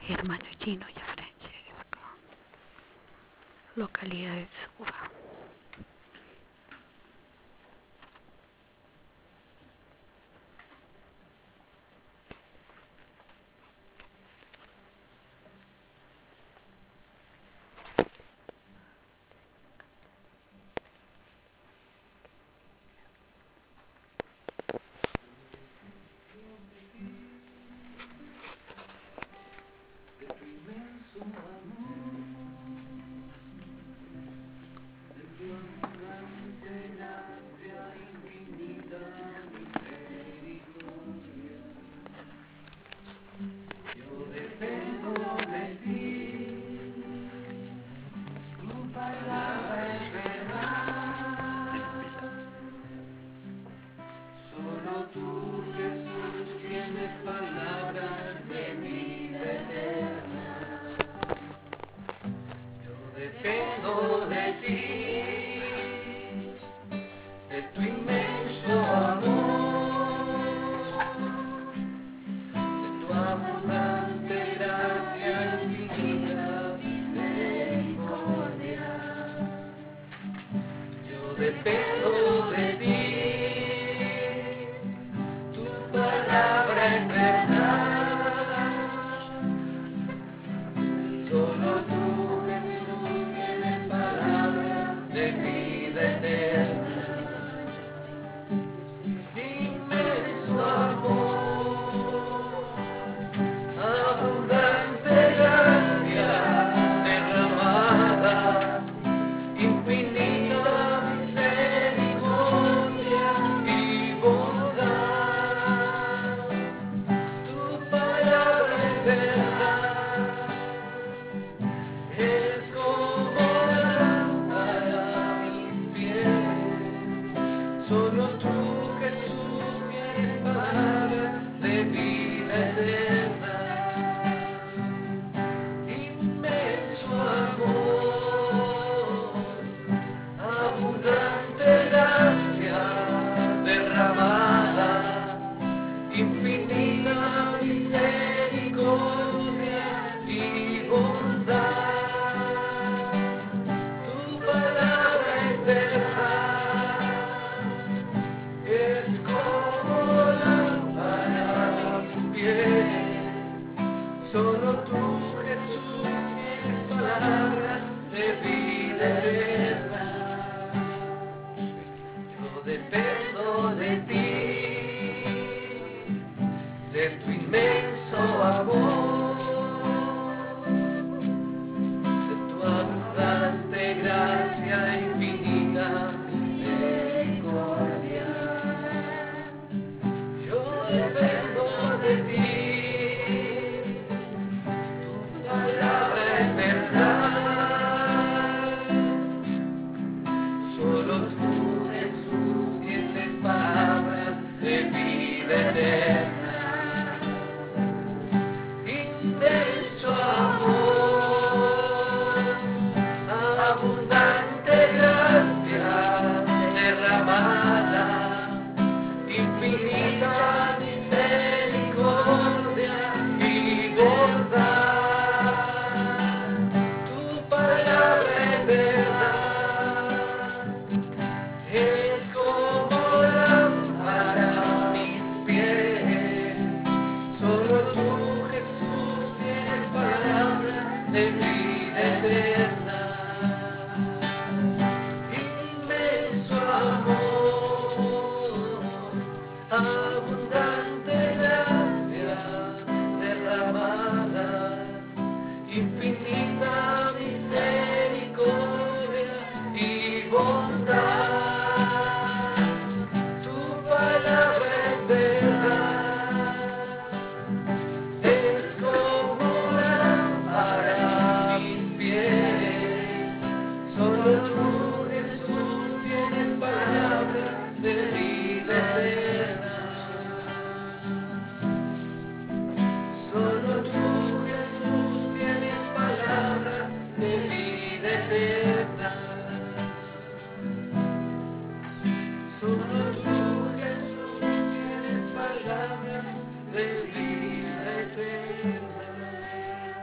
Hermano Gino e Francesco, localidad de Suba. Dependo de ti, de tu inmenso amor, de tu abundante gracia infinita misericordia. Yo dependo de ti, tu palabra es verdad. Solo tú, Jesús, tienes palabras de vida eterna. Inmenso amor, abundante gracia derramada, infinita misericordia y bondad. Tu palabra es verdad. Es como lámpara a mis pies. Solo tú, Jesús, tienes palabras de vida eterna. Inmenso amor, abundante gracia derramada, infinita misericordia y bondad. Tu palabra es verdad, es como lámpara a mis pies. Solo tú, Jesús, tienes palabras de vida eterna. Yo dependo de ti, de tu inmenso amor, de tu abundante gracia infinita misericordia. Yo dependo de ti, tu palabra es verdad. Solo tú, Jesús, tienes palabras de vida eterna. Inmenso amor, abundante gracia derramada, infinita misericordia y bondad. Tu palabra es verdad, es como lámpara a mis pies. Solo tú, Jesús, tienes palabras de vida eterna. Inmenso amor, abundante gracia derramada, infinita misericordia y bondad. Tu palabra es verdad, es como lámpara a mis pies. Solo tú, Jesús, tienes palabras de vida eterna. Solo tú, Jesús, tienes palabras de vida eterna. Solo tú, Jesús, tienes palabras de vida eterna.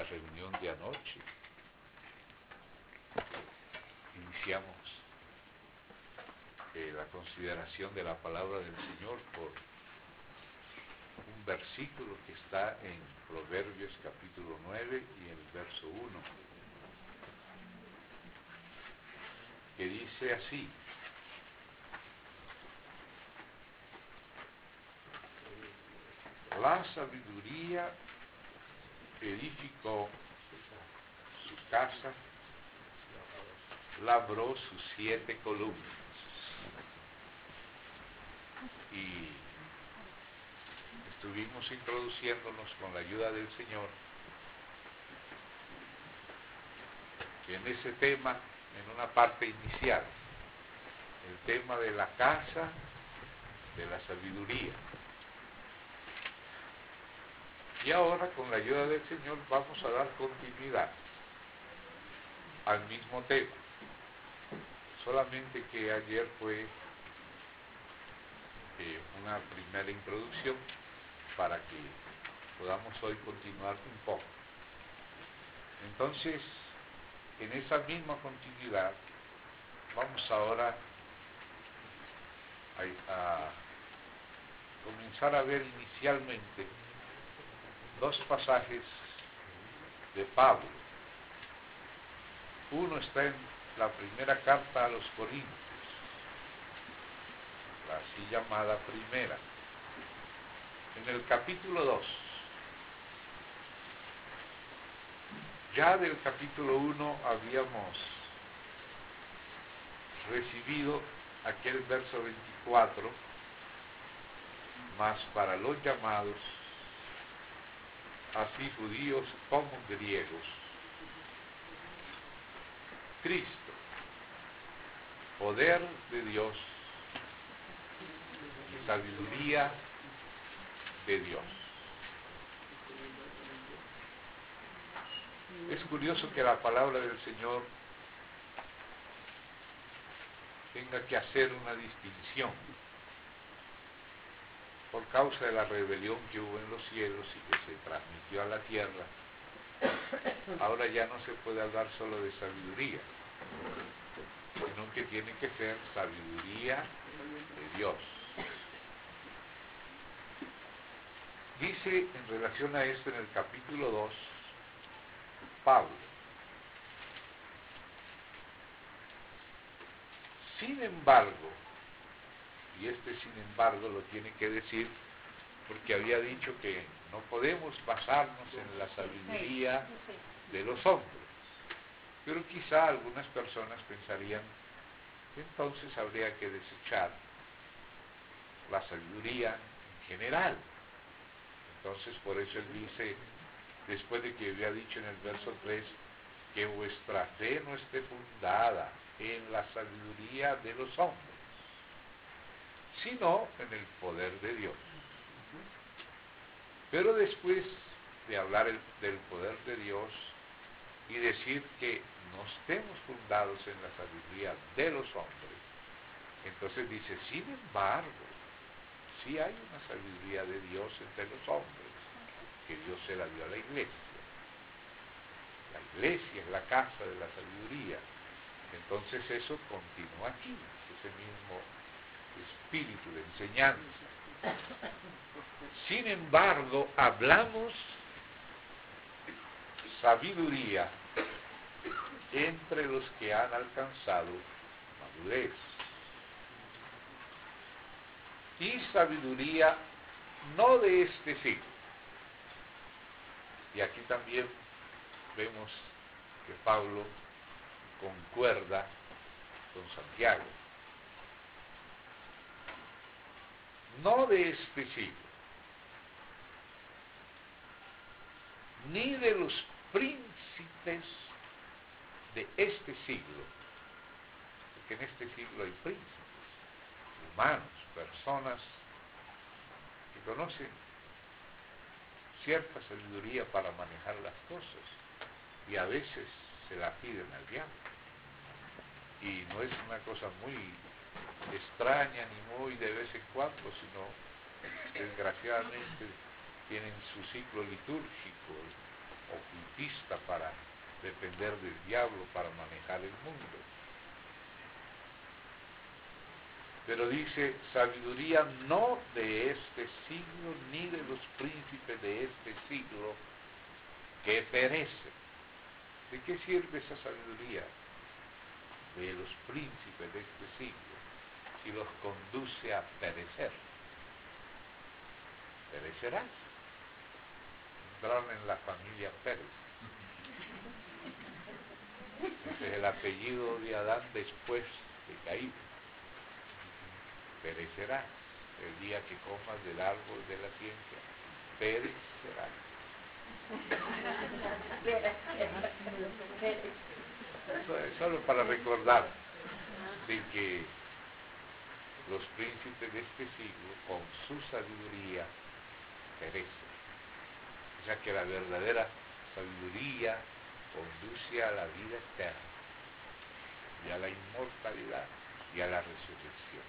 reunión de anoche. Iniciamos la consideración de la palabra del Señor por un versículo que está en Proverbios capítulo 9 y el verso 1, que dice así: la sabiduría edificó su casa, labró sus 7 columnas. Y estuvimos introduciéndonos con la ayuda del Señor en ese tema, en una parte inicial, el tema de la casa de la sabiduría. Y ahora, con la ayuda del Señor, vamos a dar continuidad al mismo tema. Solamente que ayer fue una primera introducción para que podamos hoy continuar un poco. Entonces, en esa misma continuidad, vamos ahora a comenzar a ver inicialmente 2 pasajes de Pablo. Uno está en la primera carta a los Corintios, la así llamada primera, en el capítulo 2. Ya del capítulo 1 habíamos recibido aquel verso 24, mas para los llamados, así judíos como griegos, Cristo, poder de Dios y sabiduría de Dios. Es curioso que la palabra del Señor tenga que hacer una distinción por causa de la rebelión que hubo en los cielos y que se transmitió a la tierra. Ahora ya no se puede hablar solo de sabiduría, sino que tiene que ser sabiduría de Dios. Dice en relación a esto en el capítulo 2, Pablo: sin embargo, y este sin embargo lo tiene que decir porque había dicho que no podemos basarnos en la sabiduría de los hombres, pero quizá algunas personas pensarían que entonces habría que desechar la sabiduría en general. Entonces por eso él dice, después de que había dicho en el verso 3, que vuestra fe no esté fundada en la sabiduría de los hombres, sino en el poder de Dios. Pero después de hablar del poder de Dios y decir que no estemos fundados en la sabiduría de los hombres, entonces dice, sin embargo, sí hay una sabiduría de Dios entre los hombres, que Dios se la dio a la iglesia. La iglesia es la casa de la sabiduría. Entonces eso continúa aquí, ese mismo espíritu de enseñanza. Sin embargo, hablamos sabiduría entre los que han alcanzado madurez. Y sabiduría no de este siglo. Y aquí también vemos que Pablo concuerda con Santiago. No de este siglo, ni de los príncipes de este siglo, porque en este siglo hay príncipes, humanos, personas que conocen cierta sabiduría para manejar las cosas y a veces se la piden al diablo. Y no es una cosa muy extraña ni muy de vez en cuando, sino desgraciadamente tienen su ciclo litúrgico ocultista para depender del diablo para manejar el mundo. Pero dice, sabiduría no de este siglo, ni de los príncipes de este siglo, que perece. ¿De qué sirve esa sabiduría? De los príncipes de este siglo, si los conduce a perecer. Perecerás. Entraron en la familia Pérez. Ese es el apellido de Adán después de Caín. Perecerás el día que comas del árbol de la ciencia. Perecerás. Solo para recordar de que los príncipes de este siglo, con su sabiduría, perecen. O sea que la verdadera sabiduría conduce a la vida eterna, y a la inmortalidad, y a la resurrección.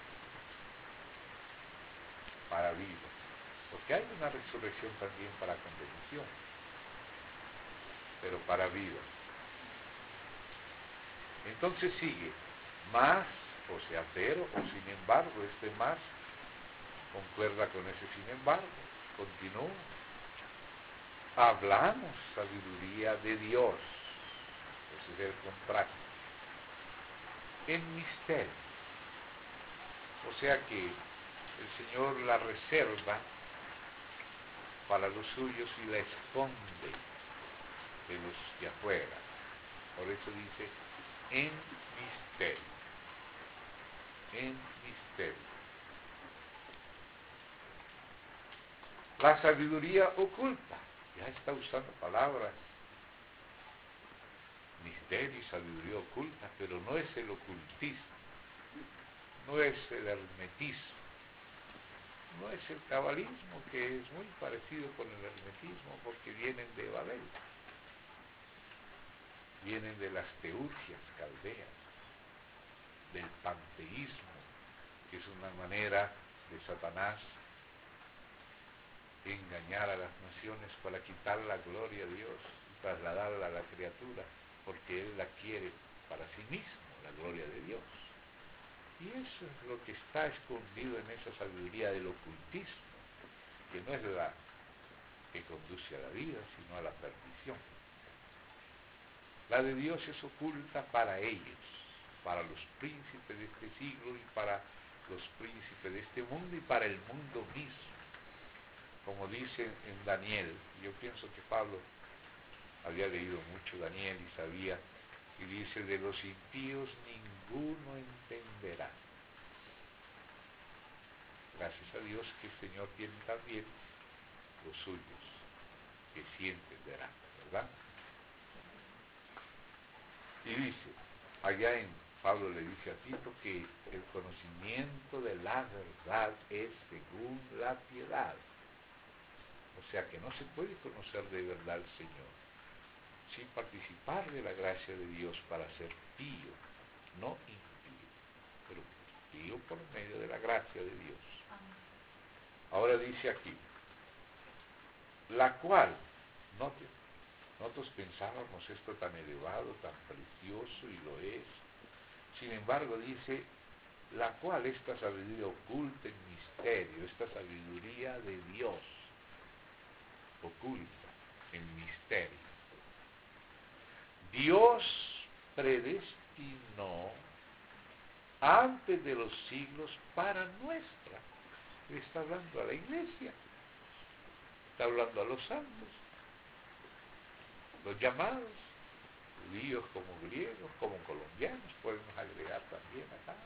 Para vida. Porque hay una resurrección también para condenación, pero para vida. Entonces sigue, más, o sea, pero, o sin embargo, este más concuerda con ese sin embargo, continúa. Hablamos sabiduría de Dios, ese es el contraste, en misterio. O sea que el Señor la reserva para los suyos y la esconde de los de afuera. Por eso dice, en misterio. En misterio. La sabiduría oculta. Ya está usando palabras. Misterio y sabiduría oculta, pero no es el ocultismo. No es el hermetismo. No es el cabalismo, que es muy parecido con el hermetismo porque vienen de Babel. Vienen de las teurgias caldeas, del panteísmo, que es una manera de Satanás engañar a las naciones para quitar la gloria a Dios y trasladarla a la criatura, porque Él la quiere para sí mismo, la gloria de Dios. Y eso es lo que está escondido en esa sabiduría del ocultismo, que no es la que conduce a la vida, sino a la perdición. La de Dios es oculta para ellos, para los príncipes de este siglo y para los príncipes de este mundo y para el mundo mismo. Como dice en Daniel, yo pienso que Pablo había leído mucho Daniel y sabía, y dice, de los impíos ninguno entenderá. Gracias a Dios que el Señor tiene también los suyos, que sí entenderán, ¿verdad? Y dice, allá en Pablo le dice a Tito que el conocimiento de la verdad es según la piedad. O sea que no se puede conocer de verdad al Señor sin participar de la gracia de Dios para ser pío, no impío, pero pío por medio de la gracia de Dios. Ahora dice aquí, la cual, nosotros pensábamos esto tan elevado, tan precioso, y lo es. Sin embargo, dice, la cual esta sabiduría oculta en misterio, esta sabiduría de Dios, oculta en misterio. Dios predestinó antes de los siglos para nuestra. Le está hablando a la iglesia, está hablando a los santos, los llamados, judíos como griegos, como colombianos, podemos agregar también acá.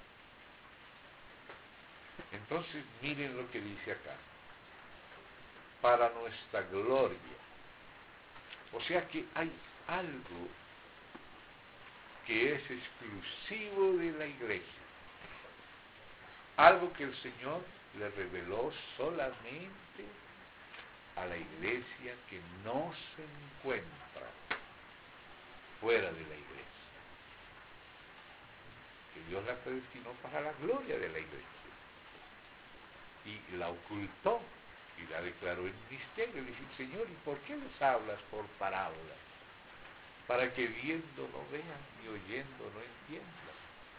Entonces, miren lo que dice acá, para nuestra gloria. O sea que hay algo que es exclusivo de la iglesia, algo que el Señor le reveló solamente a la iglesia que no se encuentra fuera de la iglesia, que Dios la predestinó para la gloria de la iglesia y la ocultó Y la declaró en misterio. Le dije, Señor, ¿y por qué les hablas por parábolas? Para que viendo no vean y oyendo no entiendan.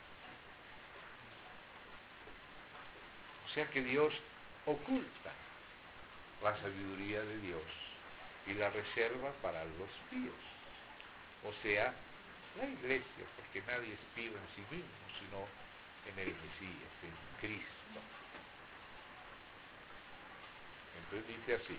O sea que Dios oculta la sabiduría de Dios y la reserva para los píos. O sea, la iglesia, porque nadie es pío en sí mismo, sino en el Mesías, en Cristo. Entonces dice así,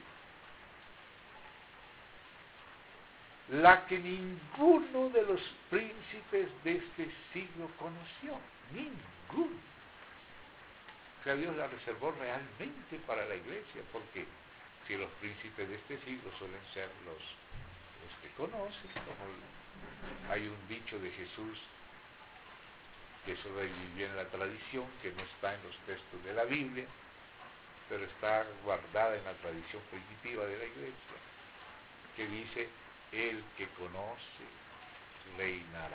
la que ninguno de los príncipes de este siglo conoció, ninguno. O sea, Dios la reservó realmente para la iglesia, porque si los príncipes de este siglo suelen ser los que conocen, como hay un dicho de Jesús, que eso revivió en la tradición, que no está en los textos de la Biblia, pero está guardada en la tradición primitiva de la iglesia, que dice, el que conoce reinará.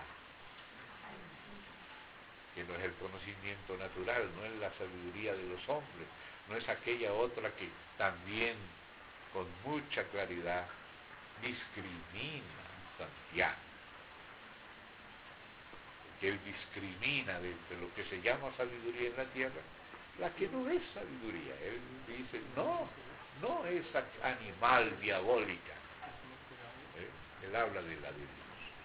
Que no es el conocimiento natural, no es la sabiduría de los hombres, no es aquella otra que también con mucha claridad discrimina Santiago. Que él discrimina de lo que se llama sabiduría en la tierra, la que no es sabiduría. Él dice, no es animal diabólica. Él habla de la de Dios.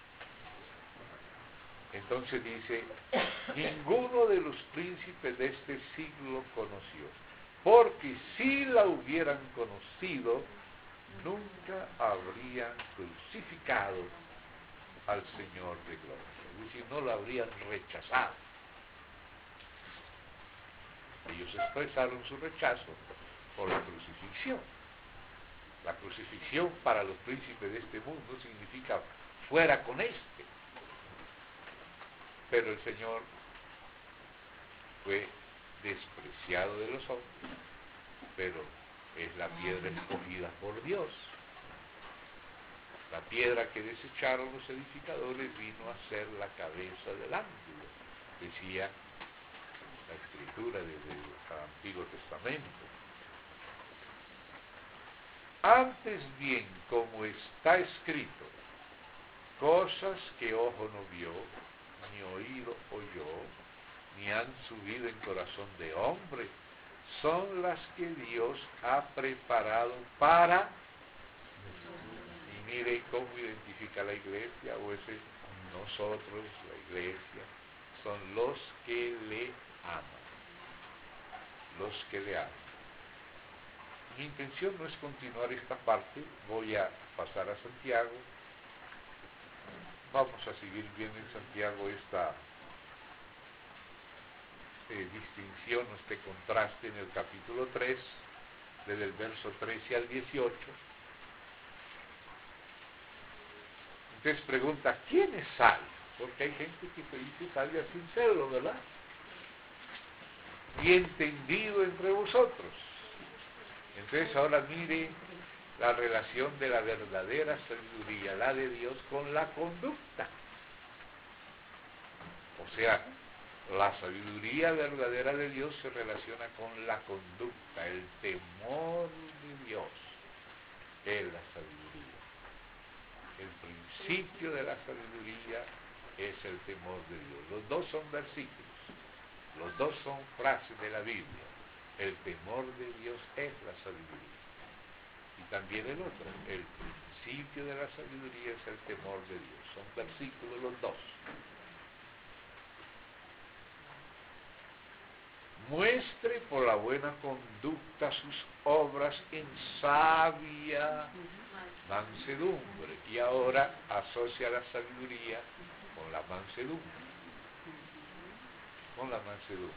Entonces dice, ninguno de los príncipes de este siglo conoció, porque si la hubieran conocido, nunca habrían crucificado al Señor de gloria. Es decir, no lo habrían rechazado. Ellos expresaron su rechazo por la crucifixión. La crucifixión para los príncipes de este mundo significa fuera con este. Pero el Señor fue despreciado de los hombres, pero es la piedra escogida por Dios. La piedra que desecharon los edificadores vino a ser la cabeza del ángulo, decía la escritura desde el Antiguo Testamento. Antes bien, como está escrito, cosas que ojo no vio, ni oído oyó, ni han subido en corazón de hombre, son las que Dios ha preparado para... Y mire cómo identifica la iglesia, o ese nosotros, la iglesia, son los que le aman. Los que le aman. Mi intención no es continuar esta parte, voy a pasar a Santiago. Vamos a seguir viendo en Santiago esta distinción, este contraste en el capítulo 3, desde el verso 13 al 18. Entonces pregunta, ¿quién es sabio? Porque hay gente que se dice sabia sin serlo, ¿verdad? Y entendido entre vosotros. Entonces ahora mire la relación de la verdadera sabiduría, la de Dios, con la conducta. O sea, la sabiduría verdadera de Dios se relaciona con la conducta, el temor de Dios es la sabiduría. El principio de la sabiduría es el temor de Dios. Los dos son versículos, los dos son frases de la Biblia. El temor de Dios es la sabiduría. Y también el otro, el principio de la sabiduría es el temor de Dios. Son versículos los dos. Muestre por la buena conducta sus obras en sabia mansedumbre. Y ahora asocia la sabiduría con la mansedumbre. Con la mansedumbre.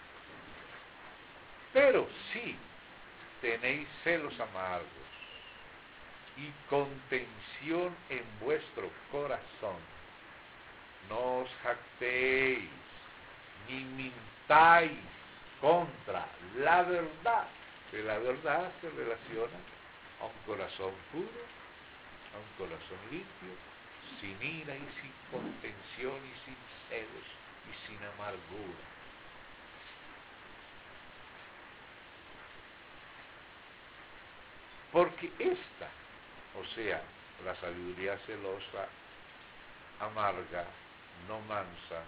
Pero si tenéis celos amargos y contención en vuestro corazón, no os jactéis ni mintáis contra la verdad, que la verdad se relaciona a un corazón puro, a un corazón limpio, sin ira y sin contención y sin celos y sin amargura. Porque esta, o sea, la sabiduría celosa, amarga, no mansa,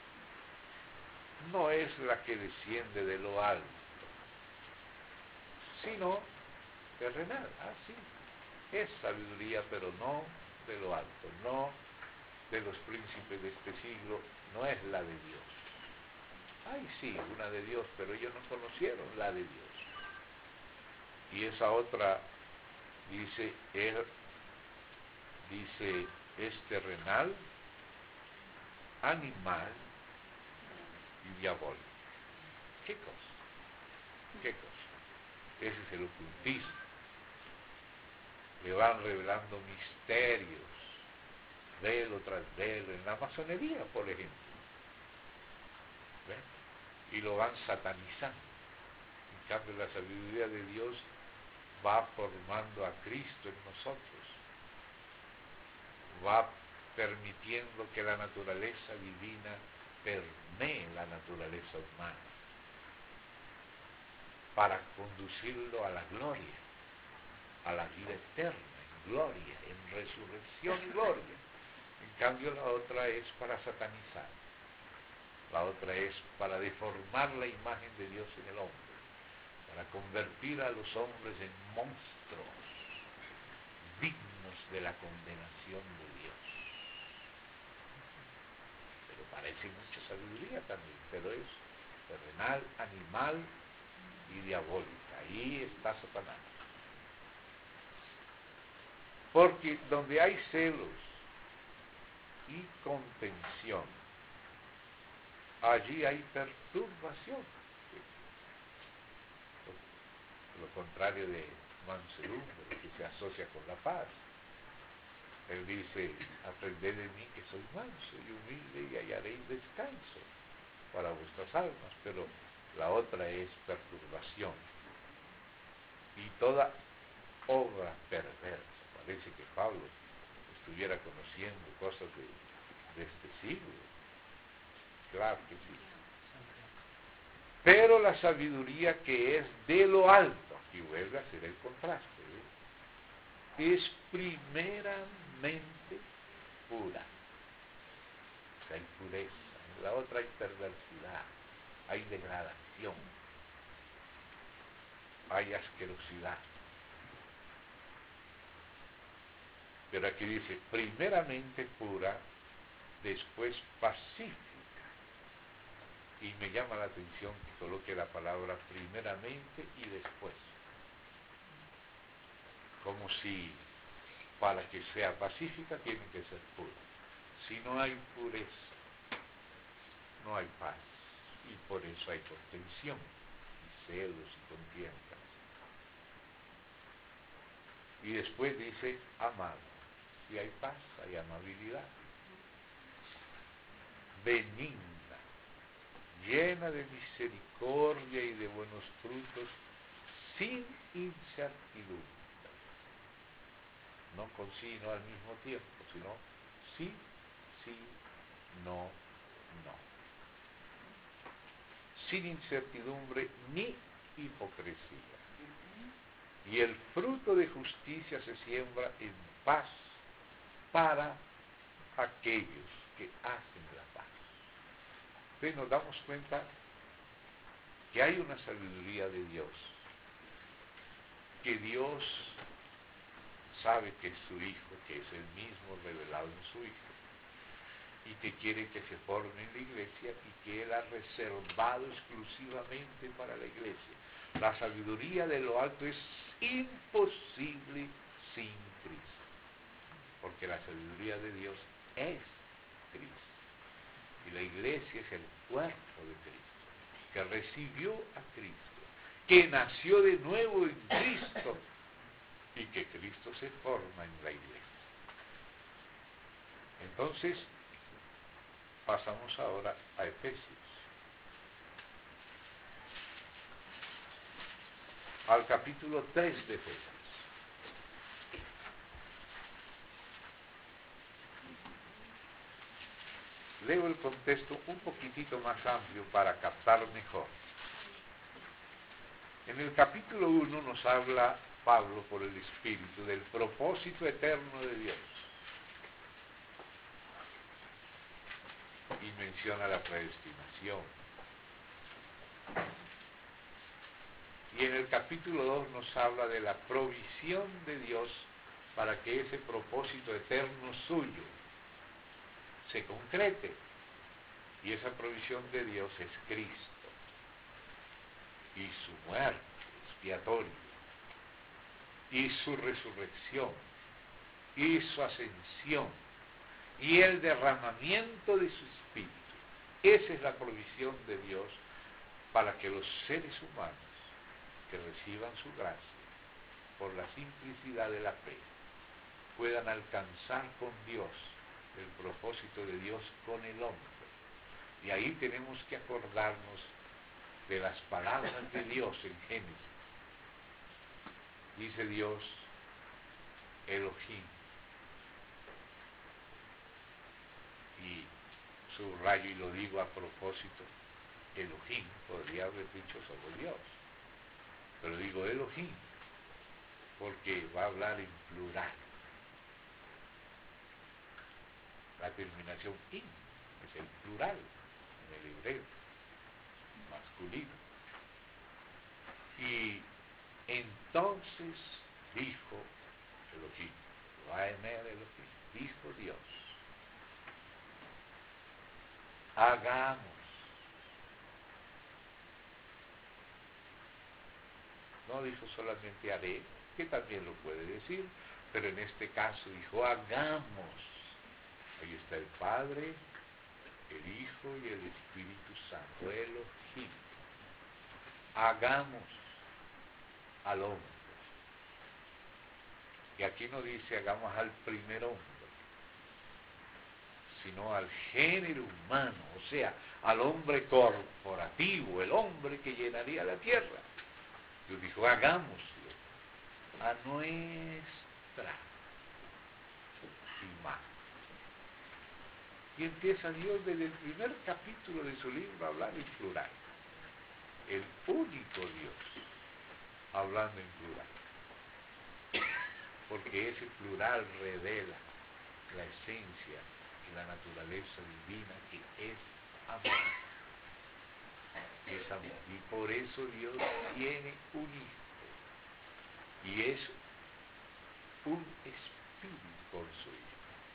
no es la que desciende de lo alto, sino terrenal. Ah, sí, es sabiduría, pero no de lo alto, no de los príncipes de este siglo, no es la de Dios. Ay, sí, una de Dios, pero ellos no conocieron la de Dios. Y esa otra dice, es terrenal, animal y diabólico. ¿Qué cosa? ¿Qué cosa? Ese es el ocultismo. Le van revelando misterios, velo tras velo, en la masonería, por ejemplo. ¿Ven? Y lo van satanizando. En cambio, la sabiduría de Dios va formando a Cristo en nosotros, va permitiendo que la naturaleza divina permee la naturaleza humana para conducirlo a la gloria, a la vida eterna, en gloria, en resurrección y gloria. En cambio, la otra es para satanizar, la otra es para deformar la imagen de Dios en el hombre, para convertir a los hombres en monstruos dignos de la condenación de Dios. Pero parece mucha sabiduría también, pero es terrenal, animal y diabólica. Ahí está Satanás. Porque donde hay celos y contención, allí hay perturbación. Lo contrario de mansedumbre, que se asocia con la paz. Él dice, aprended de mí que soy manso y humilde y hallaréis descanso para vuestras almas. Pero la otra es perturbación. Y toda obra perversa. Parece que Pablo estuviera conociendo cosas de este siglo. Claro que sí. Pero la sabiduría que es de lo alto, y vuelve a hacer el contraste, es primeramente pura. O sea, hay pureza. En la otra hay perversidad, hay degradación, hay asquerosidad. Pero aquí dice, primeramente pura, después pacífica. Y me llama la atención que coloque la palabra primeramente y después. Como si para que sea pacífica tiene que ser pura. Si no hay pureza, no hay paz. Y por eso hay contención, y celos y contiendas. Y después dice amado. Si hay paz, hay amabilidad. Benigna, llena de misericordia y de buenos frutos, sin incertidumbre. No con sí y no al mismo tiempo, sino sí, sí, no, no. Sin incertidumbre ni hipocresía. Y el fruto de justicia se siembra en paz para aquellos que hacen la paz. Entonces nos damos cuenta que hay una sabiduría de Dios, que Dios sabe que es su Hijo, que es el mismo revelado en su Hijo, y que quiere que se forme en la iglesia y que Él ha reservado exclusivamente para la iglesia. La sabiduría de lo alto es imposible sin Cristo, porque la sabiduría de Dios es Cristo. Y la iglesia es el cuerpo de Cristo, que recibió a Cristo, que nació de nuevo en Cristo y que Cristo se forma en la iglesia. Entonces, pasamos ahora a Efesios. Al capítulo 3 de Efesios. Leo el contexto un poquitito más amplio para captar mejor. En el capítulo 1 nos habla Pablo por el Espíritu del propósito eterno de Dios. Y menciona la predestinación. Y en el capítulo 2 nos habla de la provisión de Dios para que ese propósito eterno suyo se concrete. Y esa provisión de Dios es Cristo y su muerte expiatoria y su resurrección y su ascensión y el derramamiento de su Espíritu. Esa es la provisión de Dios para que los seres humanos que reciban su gracia por la simplicidad de la fe puedan alcanzar con Dios el propósito de Dios con el hombre. Y ahí tenemos que acordarnos de las palabras de Dios en Génesis. Dice Dios, Elohim. Y subrayo y lo digo a propósito, Elohim, podría haber dicho solo Dios. Pero digo Elohim, porque va a hablar en plural. La terminación in es el plural en el hebreo, masculino. Y entonces dijo Elohim, Vaemer Elohim, dijo Dios, hagamos. No dijo solamente haré, que también lo puede decir, pero en este caso dijo hagamos. Ahí está el Padre, el Hijo y el Espíritu Santo, Elohim. Hagamos al hombre. Y aquí no dice hagamos al primer hombre, sino al género humano, o sea, al hombre corporativo, el hombre que llenaría la tierra. Dios dijo, hagámoslo a nuestra imagen. Y empieza Dios desde el primer capítulo de su libro a hablar en plural. El único Dios hablando en plural. Porque ese plural revela la esencia y la naturaleza divina que es amor. Es amor. Y por eso Dios tiene un hijo. Y es un espíritu con su hijo.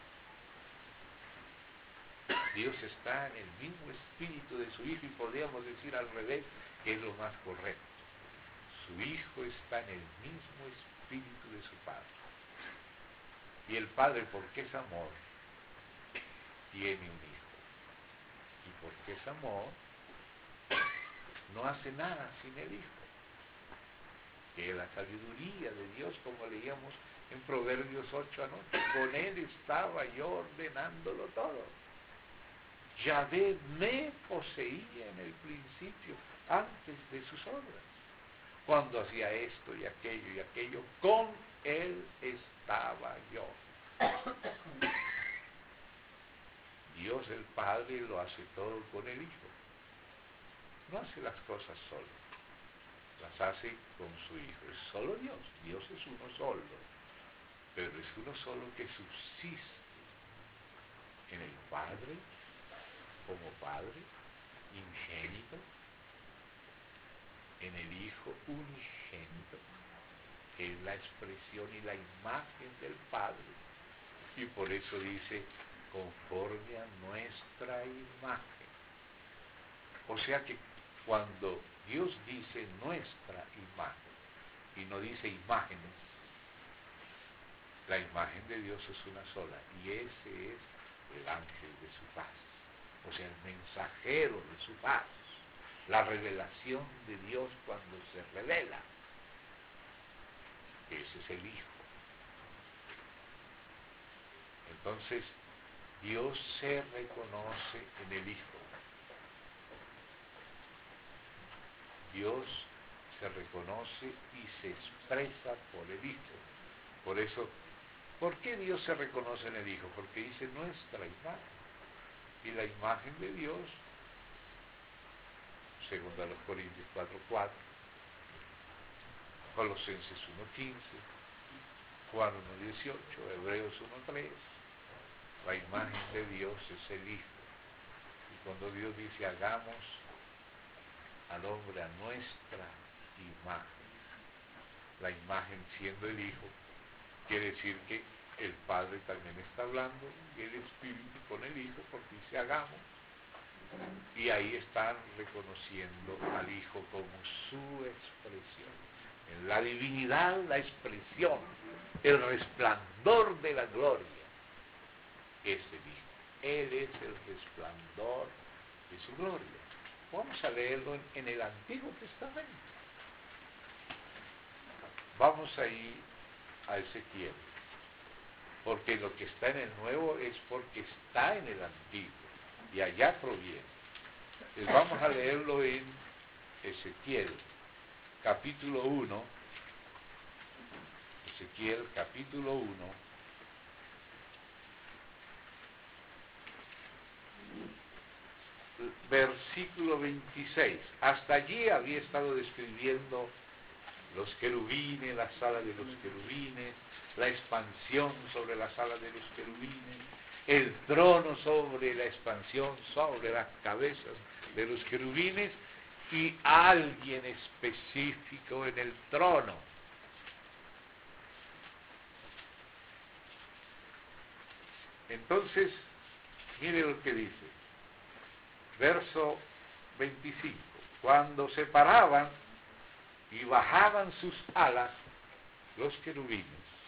Dios está en el mismo espíritu de su hijo y podríamos decir al revés, que es lo más correcto. Su hijo está en el mismo espíritu de su padre. Y el padre, porque es amor, tiene un hijo. Y porque es amor, no hace nada sin el hijo. Que la sabiduría de Dios, como leíamos en Proverbios 8 anoche, con él estaba yo ordenándolo todo. Yahvé me poseía en el principio, antes de sus obras. Cuando hacía esto y aquello, con él estaba yo. Dios el Padre lo hace todo con el Hijo. No hace las cosas solo, las hace con su Hijo. Es solo Dios. Dios es uno solo, pero es uno solo que subsiste en el Padre, como Padre, ingénito, en el Hijo unigénito, que es la expresión y la imagen del Padre. Y por eso dice, conforme a nuestra imagen. O sea que cuando Dios dice nuestra imagen, y no dice imágenes, la imagen de Dios es una sola, y ese es el ángel de su paz. O sea, el mensajero de su paz, la revelación de Dios cuando se revela. Ese es el Hijo. Entonces, Dios se reconoce en el Hijo. Dios se reconoce y se expresa por el Hijo. Por eso, ¿por qué Dios se reconoce en el Hijo? Porque dice nuestra imagen. Y la imagen de Dios, según a los Corintios 4:4, Colosenses 1:15, Juan 1:18, Hebreos 1:3, la imagen de Dios es el Hijo. Y cuando Dios dice hagamos al hombre a nuestra imagen, la imagen siendo el Hijo, quiere decir que el Padre también está hablando y el Espíritu con el Hijo, porque dice hagamos, y ahí están reconociendo al Hijo como su expresión. En la divinidad, la expresión, el resplandor de la gloria es el Hijo. Él es el resplandor de su gloria. Vamos a leerlo en el Antiguo Testamento. Vamos a ir a Ezequiel, porque lo que está en el Nuevo es porque está en el Antiguo, y allá proviene. Entonces vamos a leerlo en Ezequiel, capítulo 1, Ezequiel, capítulo 1, versículo 26. Hasta allí había estado describiendo los querubines, la sala de los querubines, la expansión sobre la sala de los querubines, el trono sobre la expansión, sobre las cabezas de los querubines y alguien específico en el trono. Entonces, mire lo que dice, verso 25, cuando se paraban y bajaban sus alas los querubines,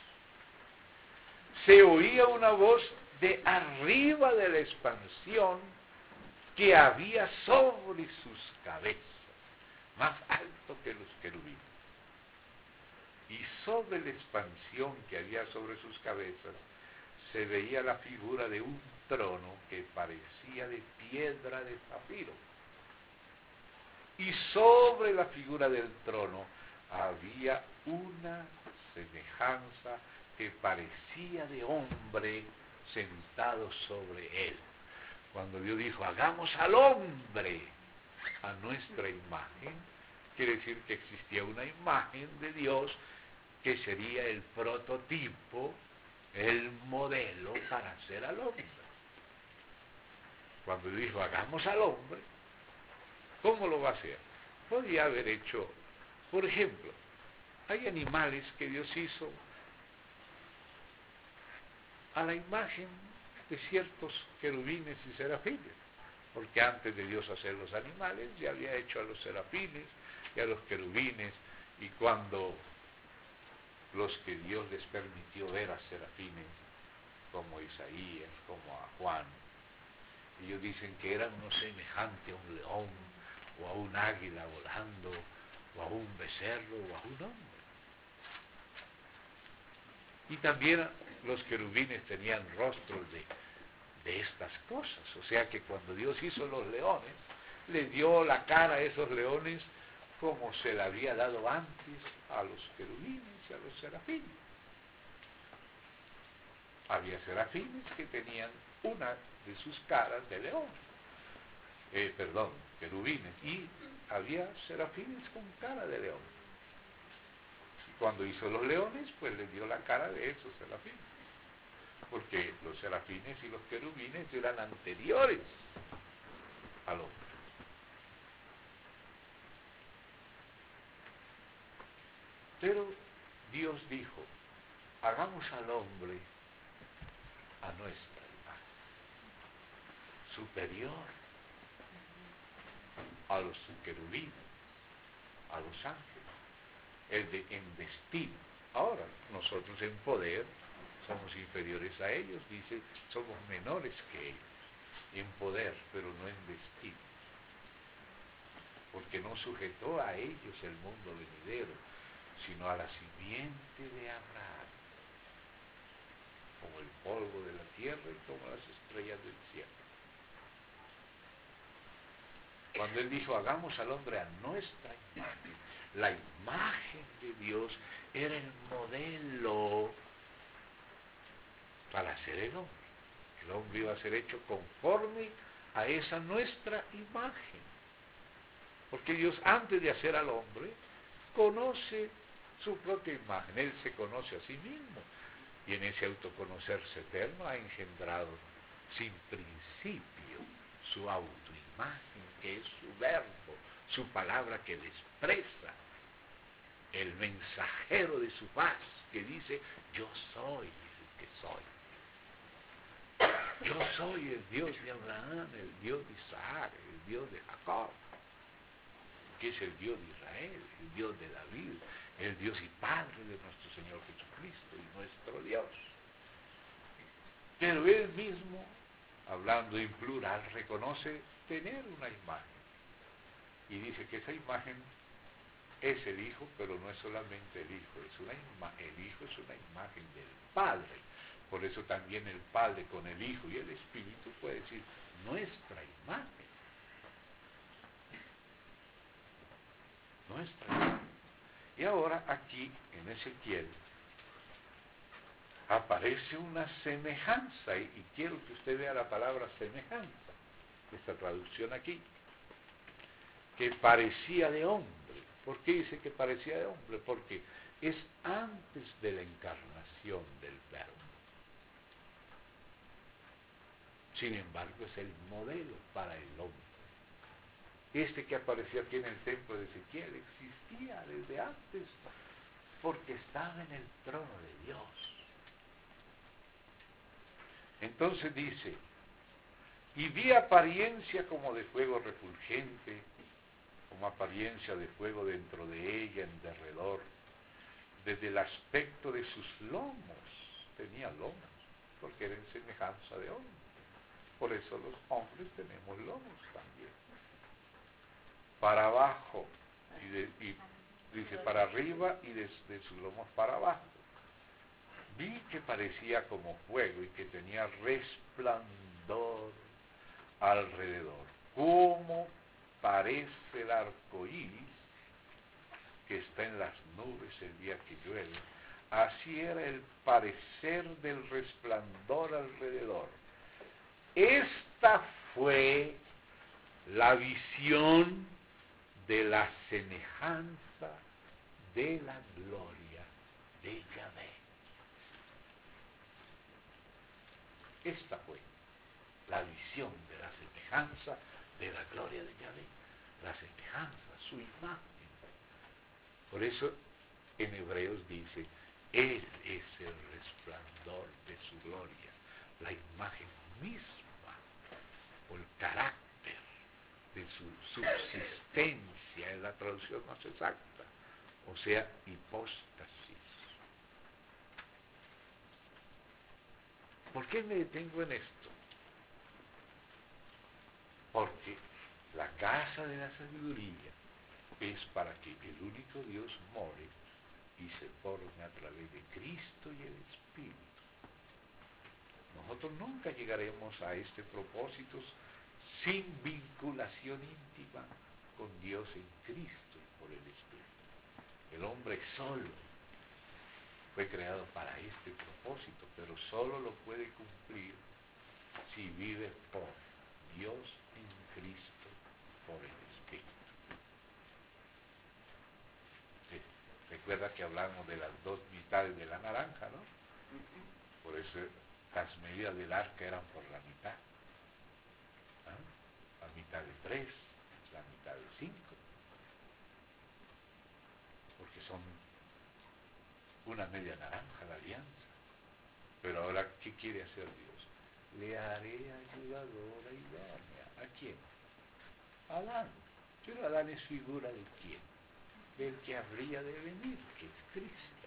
se oía una voz de arriba de la expansión que había sobre sus cabezas, más alto que los querubines. Y sobre la expansión que había sobre sus cabezas se veía la figura de un trono que parecía de piedra de zafiro. Y sobre la figura del trono había una semejanza que parecía de hombre sentado sobre él. Cuando Dios dijo, hagamos al hombre a nuestra imagen, quiere decir que existía una imagen de Dios que sería el prototipo, el modelo para hacer al hombre. Cuando Dios dijo, hagamos al hombre, ¿cómo lo va a hacer? Podría haber hecho, por ejemplo, hay animales que Dios hizo a la imagen de ciertos querubines y serafines, porque antes de Dios hacer los animales ya había hecho a los serafines y a los querubines, y cuando los que Dios les permitió ver a serafines, como Isaías, como a Juan, ellos dicen que eran uno semejante a un león, o a un águila volando, o a un becerro, o a un hombre. Y también los querubines tenían rostros de estas cosas, o sea que cuando Dios hizo los leones, le dio la cara a esos leones como se la había dado antes a los querubines y a los serafines. Había serafines que tenían una de sus caras de león, querubines, y había serafines con cara de león. Y cuando hizo los leones, pues les dio la cara de esos serafines, porque los serafines y los querubines eran anteriores al hombre. Pero Dios dijo, hagamos al hombre a nuestra imagen, superior a los querubines, a los ángeles, en destino. Ahora, nosotros en poder somos inferiores a ellos, dice, somos menores que ellos, en poder, pero no en destino, porque no sujetó a ellos el mundo venidero, sino a la simiente de Abraham, como el polvo de la tierra y como las estrellas del cielo. Cuando él dijo, hagamos al hombre a nuestra imagen, la imagen de Dios era el modelo para hacer el hombre. El hombre iba a ser hecho conforme a esa nuestra imagen. Porque Dios, antes de hacer al hombre, conoce su propia imagen. Él se conoce a sí mismo y en ese autoconocerse eterno ha engendrado sin principio su autoimagen, que es su verbo, su palabra que le expresa, el mensajero de su paz, que dice, yo soy el que soy. Yo soy el Dios de Abraham, el Dios de Isaac, el Dios de Jacob, que es el Dios de Israel, el Dios de David, el Dios y Padre de nuestro Señor Jesucristo y nuestro Dios. Pero él mismo, hablando en plural, reconoce tener una imagen. Y dice que esa imagen es el Hijo, pero no es solamente el Hijo, el Hijo es una imagen del Padre. Por eso también el Padre con el Hijo y el Espíritu puede decir nuestra imagen. Nuestra imagen. Y ahora aquí, en Ezequiel, aparece una semejanza, y quiero que usted vea la palabra semejanza, esta traducción aquí, que parecía de hombre. ¿Por qué dice que parecía de hombre? Porque es antes de la encarnación del Verbo. Sin embargo, es el modelo para el hombre. Este que apareció aquí en el templo de Ezequiel existía desde antes, porque estaba en el trono de Dios. Entonces dice, y vi apariencia como de fuego refulgente, como apariencia de fuego dentro de ella, en derredor, desde el aspecto de sus lomos. Tenía lomos, porque era en semejanza de hombre. Por eso los hombres tenemos lomos también. Para abajo, y dice para arriba y de sus lomos para abajo. Vi que parecía como fuego y que tenía resplandor alrededor, como parece el arco iris que está en las nubes el día que llueve. Así era el parecer del resplandor alrededor. Esta fue la visión de la semejanza de la gloria de Yahvé. Esta fue la visión de la semejanza de la gloria de Yahvé. La semejanza, su imagen. Por eso en Hebreos dice, Él es el resplandor de su gloria, la imagen misma, o el carácter de su subsistencia, es la traducción más exacta, o sea, hipóstasis. ¿Por qué me detengo en esto? Porque la casa de la sabiduría es para que el único Dios more y se forme a través de Cristo y el Espíritu. Nosotros nunca llegaremos a este propósito sin vinculación íntima con Dios en Cristo y por el Espíritu. El hombre solo fue creado para este propósito, pero solo lo puede cumplir si vive por Dios en Cristo por el Espíritu. Recuerda que hablamos de las dos mitades de la naranja, ¿no? Por eso las medidas del arca eran por la mitad. ¿Ah? La mitad de 3, la mitad de 5. Porque son una media naranja la alianza. Pero ahora, ¿qué quiere hacer Dios? Le haré ayudadora idónea. ¿A quién? A Adán. Pero Adán es figura de quién? Del que habría de venir, que es Cristo.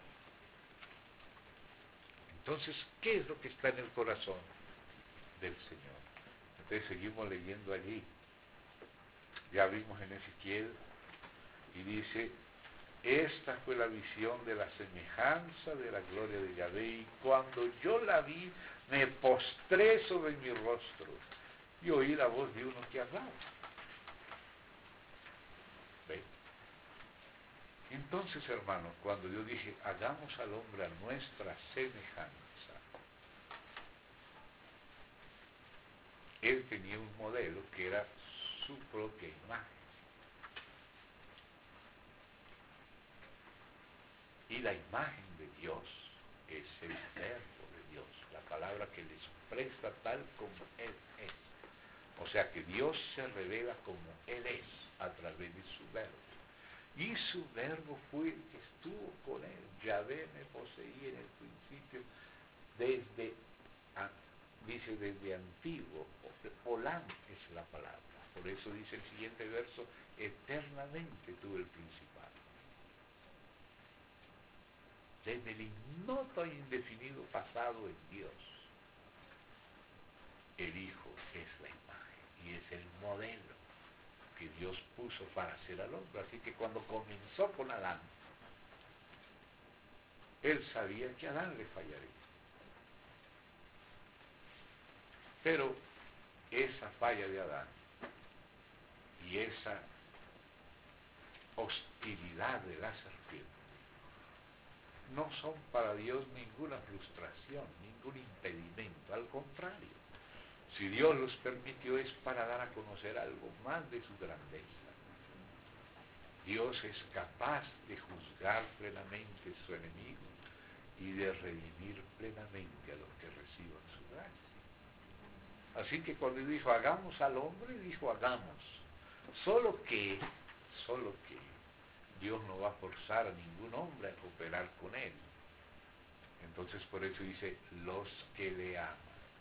Entonces, ¿qué es lo que está en el corazón del Señor? Entonces seguimos leyendo allí. Ya vimos en Ezequiel y dice, esta fue la visión de la semejanza de la gloria de Yahvé, y cuando yo la vi, me postré sobre mi rostro y oí la voz de uno que hablaba. ¿Ven? Entonces, hermanos, cuando yo dije, hagamos al hombre a nuestra semejanza, él tenía un modelo que era su propia imagen. Y la imagen de Dios es el verbo de Dios, la palabra que le expresa tal como Él es. O sea que Dios se revela como Él es a través de su verbo. Y su verbo fue el que estuvo con Él. Yahvé me poseía en el principio dice desde antiguo. Olam es la palabra. Por eso dice el siguiente verso, eternamente tuve el principado. Desde el ignoto e indefinido pasado en Dios, el Hijo es la imagen y es el modelo que Dios puso para hacer al hombre. Así que cuando comenzó con Adán, Él sabía que a Adán le fallaría. Pero esa falla de Adán y esa hostilidad de la serpiente no son para Dios ninguna frustración, ningún impedimento, al contrario. Si Dios los permitió es para dar a conocer algo más de su grandeza. Dios es capaz de juzgar plenamente a su enemigo y de redimir plenamente a los que reciban su gracia. Así que cuando dijo hagamos al hombre, dijo hagamos. Solo que Dios no va a forzar a ningún hombre a cooperar con él. Entonces por eso dice los que le aman.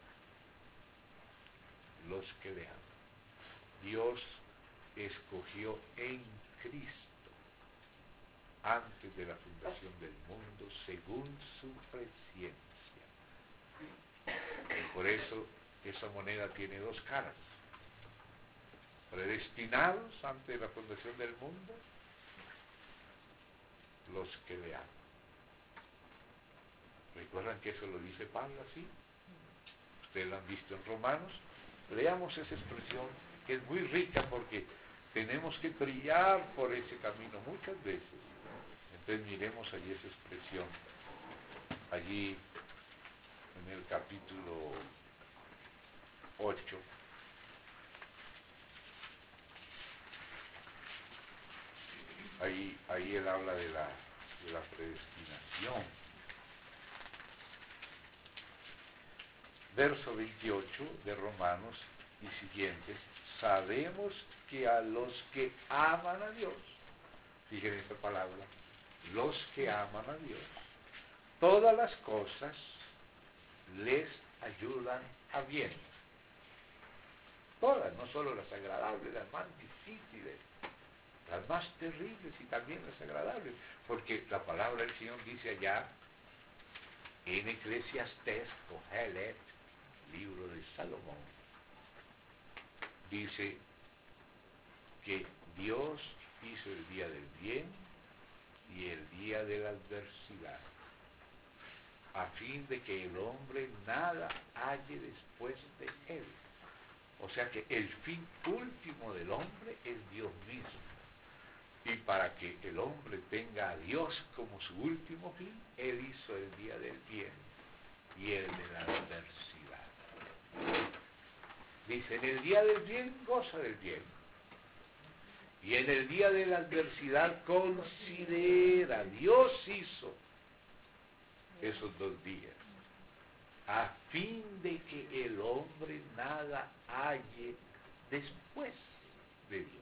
Los que le aman. Dios escogió en Cristo antes de la fundación del mundo según su presciencia. Y por eso esa moneda tiene dos caras. Predestinados antes de la fundación del mundo, los que le aman. ¿Recuerdan que eso lo dice Pablo así? Ustedes lo han visto en Romanos. Leamos esa expresión que es muy rica porque tenemos que brillar por ese camino muchas veces. Entonces miremos allí esa expresión, allí en el capítulo 8. Ahí él habla de la predestinación. Verso 28 de Romanos y siguientes, sabemos que a los que aman a Dios, fíjense esta palabra, los que aman a Dios, todas las cosas les ayudan a bien. Todas, no solo las agradables, las más difíciles, las más terribles y también las agradables, porque la palabra del Señor dice allá en Eclesiastés, Cohelet, libro de Salomón, dice que Dios hizo el día del bien y el día de la adversidad, a fin de que el hombre nada halle después de él. O sea que el fin último del hombre es Dios mismo. Y para que el hombre tenga a Dios como su último fin, Él hizo el día del bien y el de la adversidad. Dice, en el día del bien, goza del bien. Y en el día de la adversidad, considera, Dios hizo esos 2 días, a fin de que el hombre nada halle después de Dios.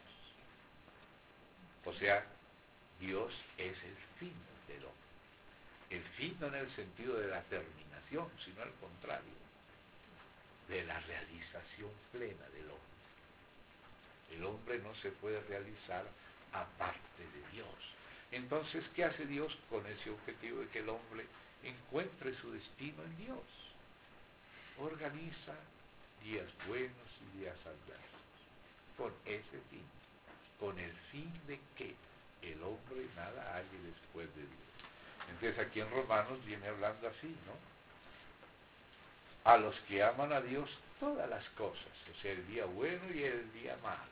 O sea, Dios es el fin del hombre. El fin no en el sentido de la terminación, sino al contrario, de la realización plena del hombre. El hombre no se puede realizar aparte de Dios. Entonces, ¿qué hace Dios con ese objetivo de que el hombre encuentre su destino en Dios? Organiza días buenos y días adversos, con ese fin, con el fin de que el hombre nada halle después de Dios. Entonces aquí en Romanos viene hablando así, ¿no? A los que aman a Dios todas las cosas, o sea, el día bueno y el día malo,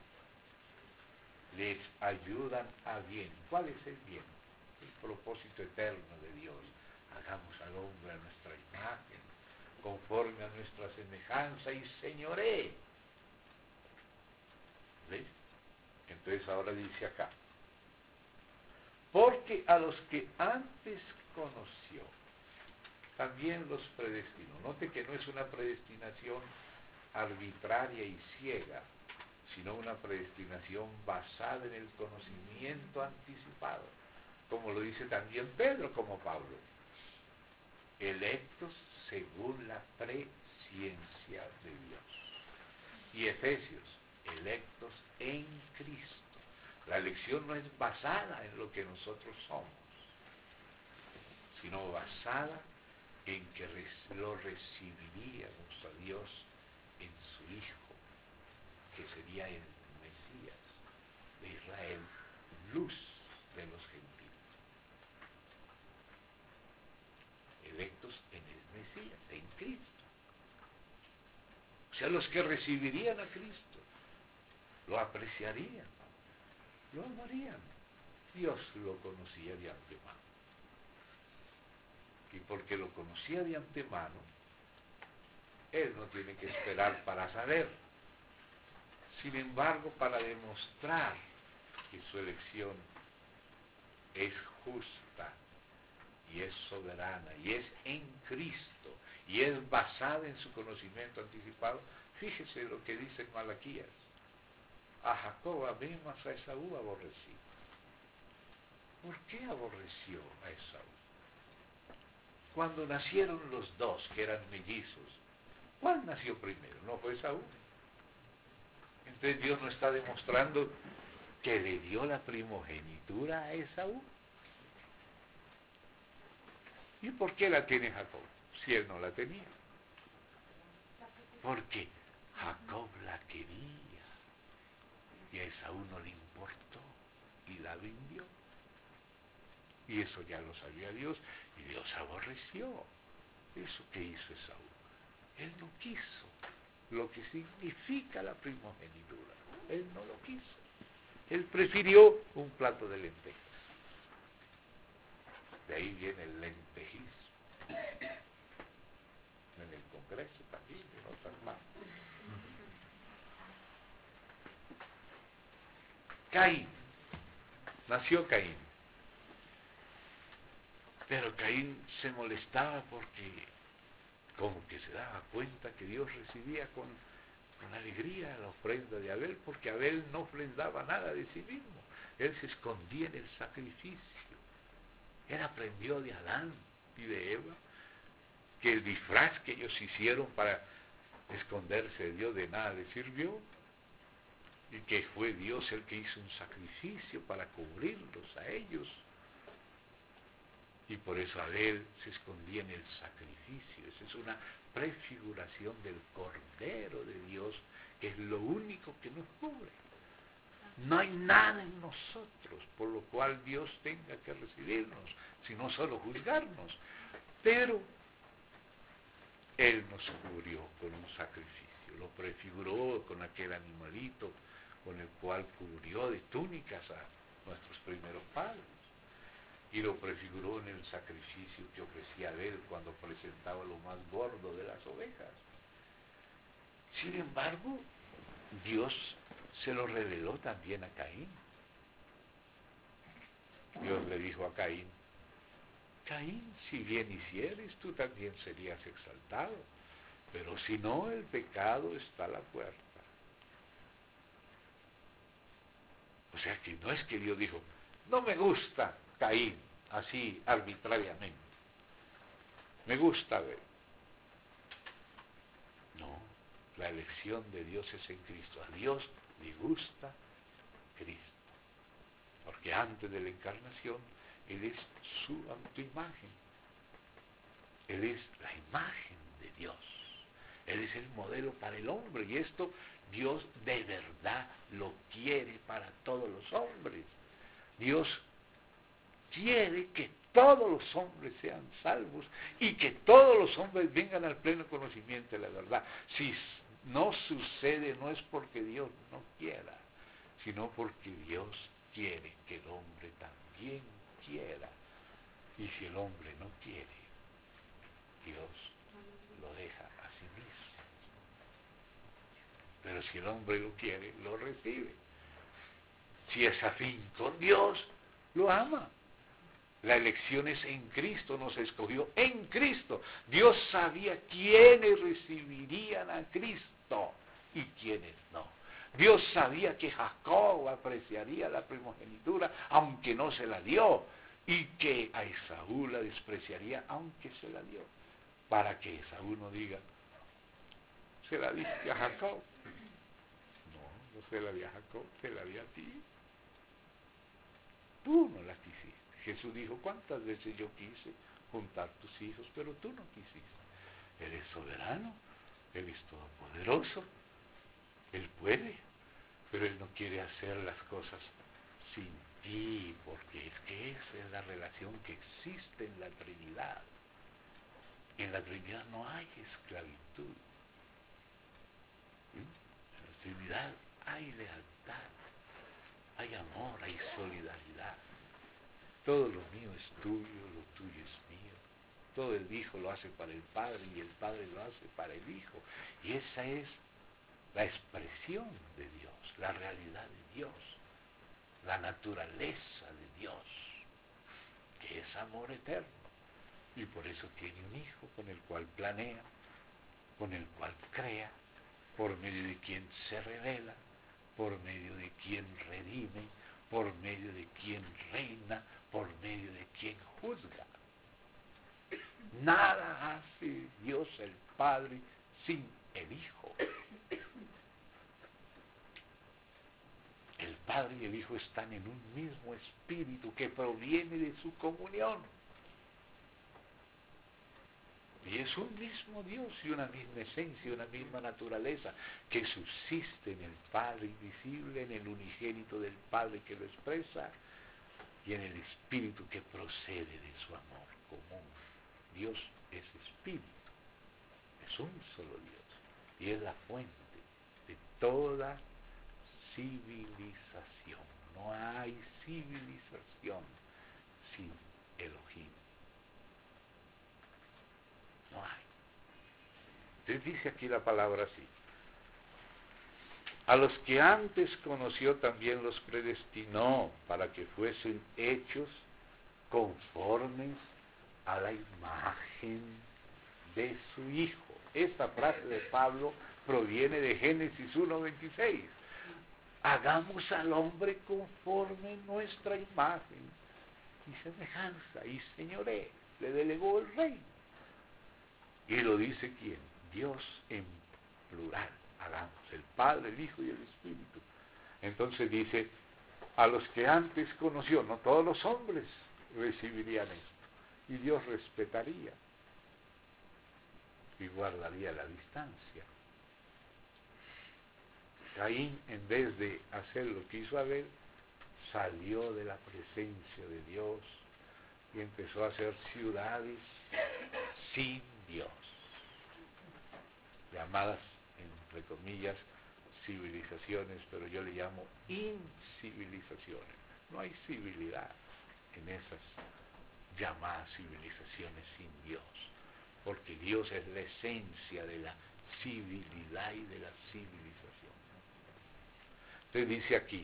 les ayudan a bien. ¿Cuál es el bien? El propósito eterno de Dios. Hagamos al hombre a nuestra imagen, conforme a nuestra semejanza y señoré. ¿Ves? Entonces ahora dice acá, Porque a los que antes conoció, también los predestinó. Note que no es una predestinación arbitraria y ciega, sino una predestinación basada en el conocimiento anticipado, como lo dice también Pedro como Pablo. Electos según la presciencia de Dios. Y Efesios, electos en Cristo. La elección no es basada en lo que nosotros somos, sino basada en que lo recibiríamos a Dios en su Hijo, que sería el Mesías de Israel, luz de los gentiles. Electos en el Mesías, en Cristo. O sea, los que recibirían a Cristo, lo apreciarían, lo amarían. Dios lo conocía de antemano. Y porque lo conocía de antemano, Él no tiene que esperar para saber. Sin embargo, para demostrar que su elección es justa y es soberana y es en Cristo y es basada en su conocimiento anticipado, fíjese lo que dice en Malaquías: a Jacob amé, mas a Esaú aborrecí. ¿Por qué aborreció a Esaú? Cuando nacieron los dos, que eran mellizos, ¿cuál nació primero? ¿No fue Esaú? Entonces Dios no está demostrando que le dio la primogenitura a Esaú. ¿Y por qué la tiene Jacob si él no la tenía? Porque Jacob la quería y a Esaú no le importó y la vendió. Y eso ya lo sabía Dios y Dios aborreció eso que hizo Esaú. Él no quiso lo que significa la primogenitura. Él no lo quiso. Él prefirió un plato de lentejas. De ahí viene el lentejismo. En el Congreso también, en otras partes. Caín. Nació Caín. Pero Caín se molestaba porque como que se daba cuenta que Dios recibía con alegría la ofrenda de Abel, porque Abel no ofrendaba nada de sí mismo. Él se escondía en el sacrificio. Él aprendió de Adán y de Eva que el disfraz que ellos hicieron para esconderse de Dios de nada les sirvió, y que fue Dios el que hizo un sacrificio para cubrirlos a ellos. Y por eso Abel se escondía en el sacrificio. Esa es una prefiguración del Cordero de Dios, que es lo único que nos cubre. No hay nada en nosotros por lo cual Dios tenga que recibirnos, sino solo juzgarnos. Pero Él nos cubrió con un sacrificio, lo prefiguró con aquel animalito con el cual cubrió de túnicas a nuestros primeros padres. Y lo prefiguró en el sacrificio que ofrecía Abel cuando presentaba lo más gordo de las ovejas. Sin embargo, Dios se lo reveló también a Caín. Dios le dijo a Caín: Caín, si bien hicieres, tú también serías exaltado, pero si no, el pecado está a la puerta. O sea que no es que Dios dijo: no me gusta Caín, así arbitrariamente, me gusta Abel. No, la elección de Dios es en Cristo. A Dios le gusta Cristo, porque antes de la encarnación Él es su autoimagen. Él es la imagen de Dios. Él es el modelo para el hombre, y esto Dios de verdad lo quiere para todos los hombres. Dios quiere que todos los hombres sean salvos y que todos los hombres vengan al pleno conocimiento de la verdad. Si no sucede, no es porque Dios no quiera, sino porque Dios quiere que el hombre también quiera. Y si el hombre no quiere, Dios lo deja a sí mismo. Pero si el hombre lo quiere, lo recibe. Si es afín con Dios, lo ama. La elección es en Cristo, nos escogió en Cristo. Dios sabía quiénes recibirían a Cristo y quiénes no. Dios sabía que Jacob apreciaría la primogenitura aunque no se la dio, y que a Esaú la despreciaría aunque se la dio, para que Esaú no diga, se la diste a Jacob. No, no se la di a Jacob, se la di a ti. Tú no la quisiste. Jesús dijo, ¿cuántas veces yo quise juntar tus hijos, pero tú no quisiste? Él es soberano, Él es todopoderoso, Él puede, pero Él no quiere hacer las cosas sin ti, porque es que esa es la relación que existe en la Trinidad. En la Trinidad no hay esclavitud. En la Trinidad hay lealtad, hay amor, hay solidaridad. Todo lo mío es tuyo, lo tuyo es mío. Todo el Hijo lo hace para el Padre y el Padre lo hace para el Hijo. Y esa es la expresión de Dios, la realidad de Dios, la naturaleza de Dios, que es amor eterno. Y por eso tiene un Hijo con el cual planea, con el cual crea, por medio de quien se revela, por medio de quien redime, por medio de quien reina, por medio de quien juzga. Nada hace Dios el Padre sin el Hijo. El Padre y el Hijo están en un mismo espíritu que proviene de su comunión. Y es un mismo Dios y una misma esencia, una misma naturaleza que subsiste en el Padre invisible, en el unigénito del Padre que lo expresa y en el Espíritu que procede de su amor común. Dios es Espíritu, es un solo Dios y es la fuente de toda civilización. No hay civilización sin Elohim. No hay. Entonces dice aquí la palabra así. A los que antes conoció también los predestinó para que fuesen hechos conformes a la imagen de su Hijo. Esta frase de Pablo proviene de Génesis 1:26. Hagamos al hombre conforme nuestra imagen y semejanza, y señoré, le delegó el reino. Y lo dice ¿quién? Dios en plural. Hagamos, el Padre, el Hijo y el Espíritu. Entonces dice, a los que antes conoció, no todos los hombres recibirían esto, y Dios respetaría y guardaría la distancia. Caín, en vez de hacer lo que hizo Abel, salió de la presencia de Dios y empezó a hacer ciudades sin Dios, llamadas, entre comillas, civilizaciones, pero yo le llamo incivilizaciones. No hay civilidad en esas llamadas civilizaciones sin Dios, porque Dios es la esencia de la civilidad y de la civilización. Entonces dice aquí,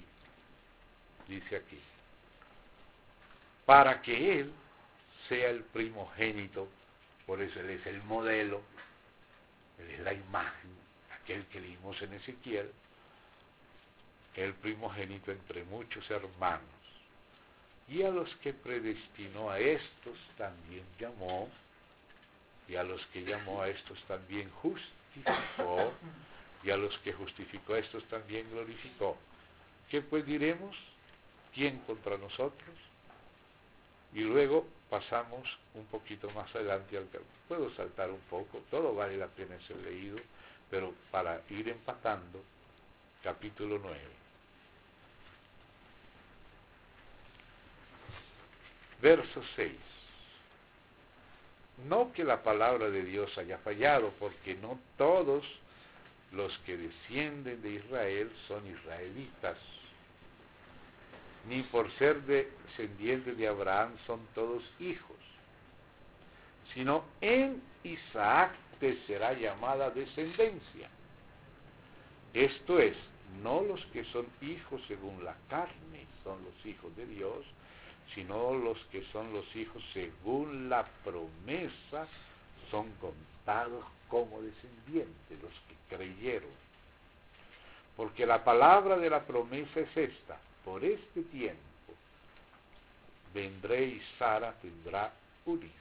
para que Él sea el primogénito, por eso Él es el modelo, Él es la imagen, aquel que leímos en Ezequiel, el primogénito entre muchos hermanos. Y a los que predestinó a estos también llamó, y a los que llamó a estos también justificó, y a los que justificó a estos también glorificó. ¿Qué pues diremos? ¿Quién contra nosotros? Y luego pasamos un poquito más adelante al capítulo. Puedo saltar un poco, todo vale la pena ser leído, pero para ir empatando, capítulo 9. Verso 6. No que la palabra de Dios haya fallado, porque no todos los que descienden de Israel son israelitas, ni por ser descendientes de Abraham son todos hijos, sino en Isaac te será llamada descendencia. Esto es, no los que son hijos según la carne son los hijos de Dios, sino los que son los hijos según la promesa son contados como descendientes, los que creyeron. Porque la palabra de la promesa es esta: por este tiempo vendré y Sara tendrá un hijo.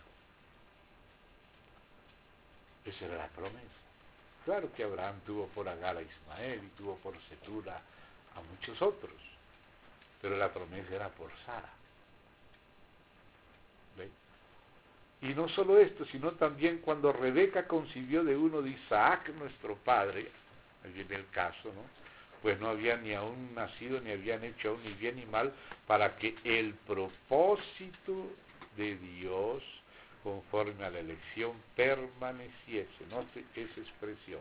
Esa era la promesa. Claro que Abraham tuvo por Agar a Ismael y tuvo por Setura a muchos otros, pero la promesa era por Sara. ¿Ve? Y no solo esto, sino también cuando Rebeca concibió de uno de Isaac, nuestro padre, aquí en el caso, ¿no? Pues no había ni aún nacido, ni habían hecho aún ni bien ni mal, para que el propósito de Dios, conforme a la elección, permaneciese. Note esa expresión.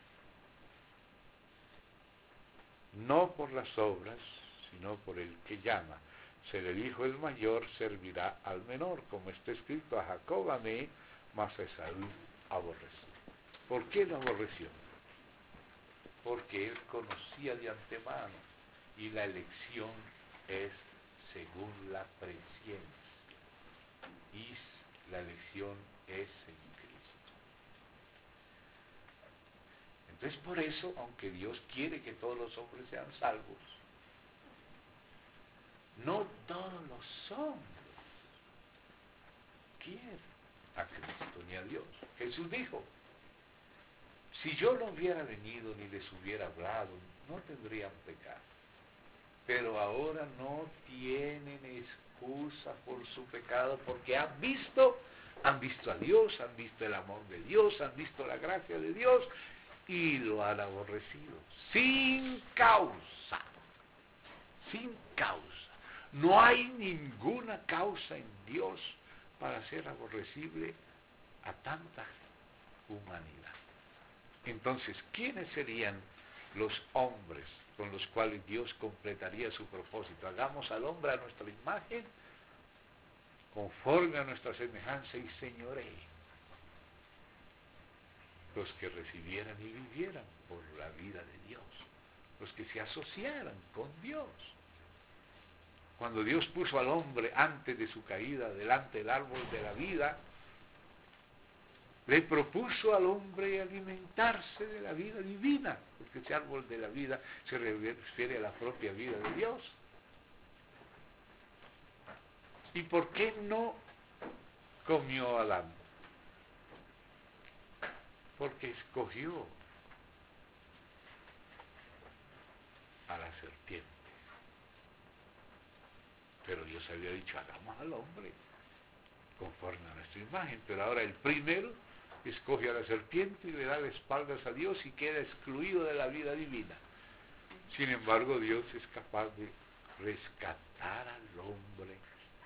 No por las obras, sino por el que llama. Se le dijo: el mayor servirá al menor, como está escrito: a Jacob amé, mas a Esaú aborrecí. ¿Por qué lo aborreció? Porque él conocía de antemano, y la elección es según la presciencia, y la elección es en Cristo. Entonces, por eso, aunque Dios quiere que todos los hombres sean salvos, no todos los hombres quieren a Cristo ni a Dios. Jesús dijo: si yo no hubiera venido ni les hubiera hablado, no tendrían pecado. Pero ahora no tienen excusa por su pecado, porque han visto a Dios, han visto el amor de Dios, han visto la gracia de Dios, y lo han aborrecido. Sin causa. Sin causa. No hay ninguna causa en Dios para ser aborrecible a tanta humanidad. Entonces, ¿quiénes serían los hombres con los cuales Dios completaría su propósito? Hagamos al hombre a nuestra imagen, conforme a nuestra semejanza, y señoree. Los que recibieran y vivieran por la vida de Dios, los que se asociaran con Dios. Cuando Dios puso al hombre antes de su caída delante del árbol de la vida, le propuso al hombre alimentarse de la vida divina, porque ese árbol de la vida se refiere a la propia vida de Dios. ¿Y por qué no comió Adán? Porque escogió a la serpiente. Pero Dios había dicho: hagamos al hombre conforme a nuestra imagen. Pero ahora el primero escoge a la serpiente y le da las espaldas a Dios y queda excluido de la vida divina. Sin embargo, Dios es capaz de rescatar al hombre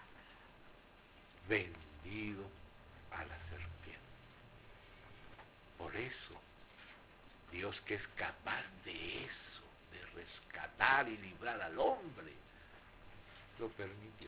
vendido a la serpiente. Por eso, Dios, que es capaz de eso, de rescatar y librar al hombre, lo permitió.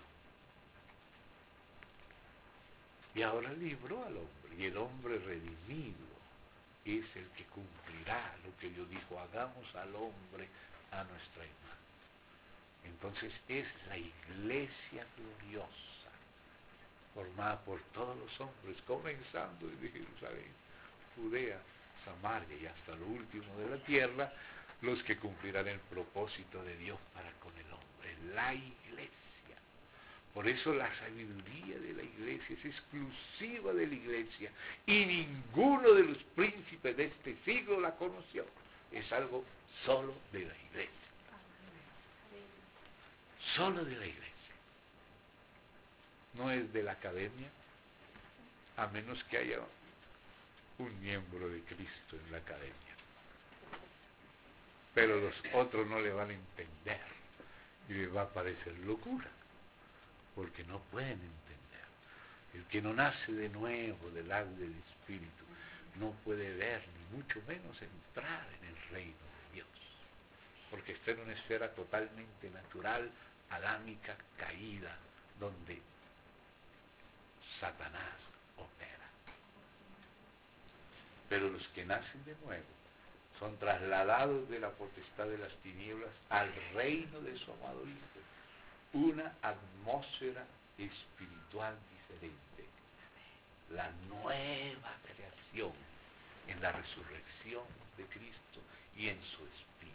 Y ahora libró al hombre, y el hombre redimido es el que cumplirá lo que Dios dijo: hagamos al hombre a nuestra imagen. Entonces es la iglesia gloriosa, formada por todos los hombres, comenzando desde Jerusalén, Judea, Samaria y hasta lo último de la tierra, los que cumplirán el propósito de Dios para con el hombre, la iglesia. Por eso la sabiduría de la iglesia es exclusiva de la iglesia, y ninguno de los príncipes de este siglo la conoció. Es algo solo de la iglesia. Solo de la iglesia. No es de la academia, a menos que haya un miembro de Cristo en la academia. Pero los otros no le van a entender y les va a parecer locura, porque no pueden entender. El que no nace de nuevo del agua y del Espíritu no puede ver, ni mucho menos entrar en el reino de Dios, porque está en una esfera totalmente natural, adámica, caída, donde Satanás opera. Pero los que nacen de nuevo son trasladados de la potestad de las tinieblas al reino de su amado Hijo, una atmósfera espiritual diferente, la nueva creación en la resurrección de Cristo y en su espíritu.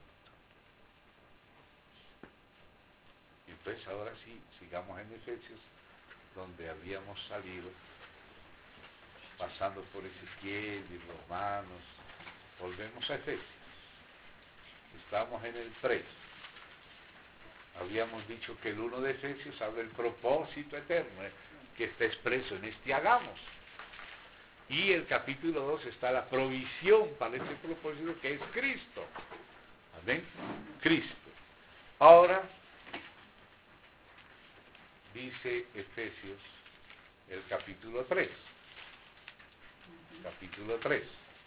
Entonces ahora sí, sigamos en Efesios, donde habíamos salido, pasando por Ezequiel y Romanos. Volvemos a Efesios. Estamos en el 3. Habíamos dicho que el 1 de Efesios habla del propósito eterno, que está expreso en este hagamos. Y el capítulo 2 está la provisión para ese propósito, que es Cristo. Amén. Cristo. Ahora, dice Efesios, el capítulo 3. Capítulo 3.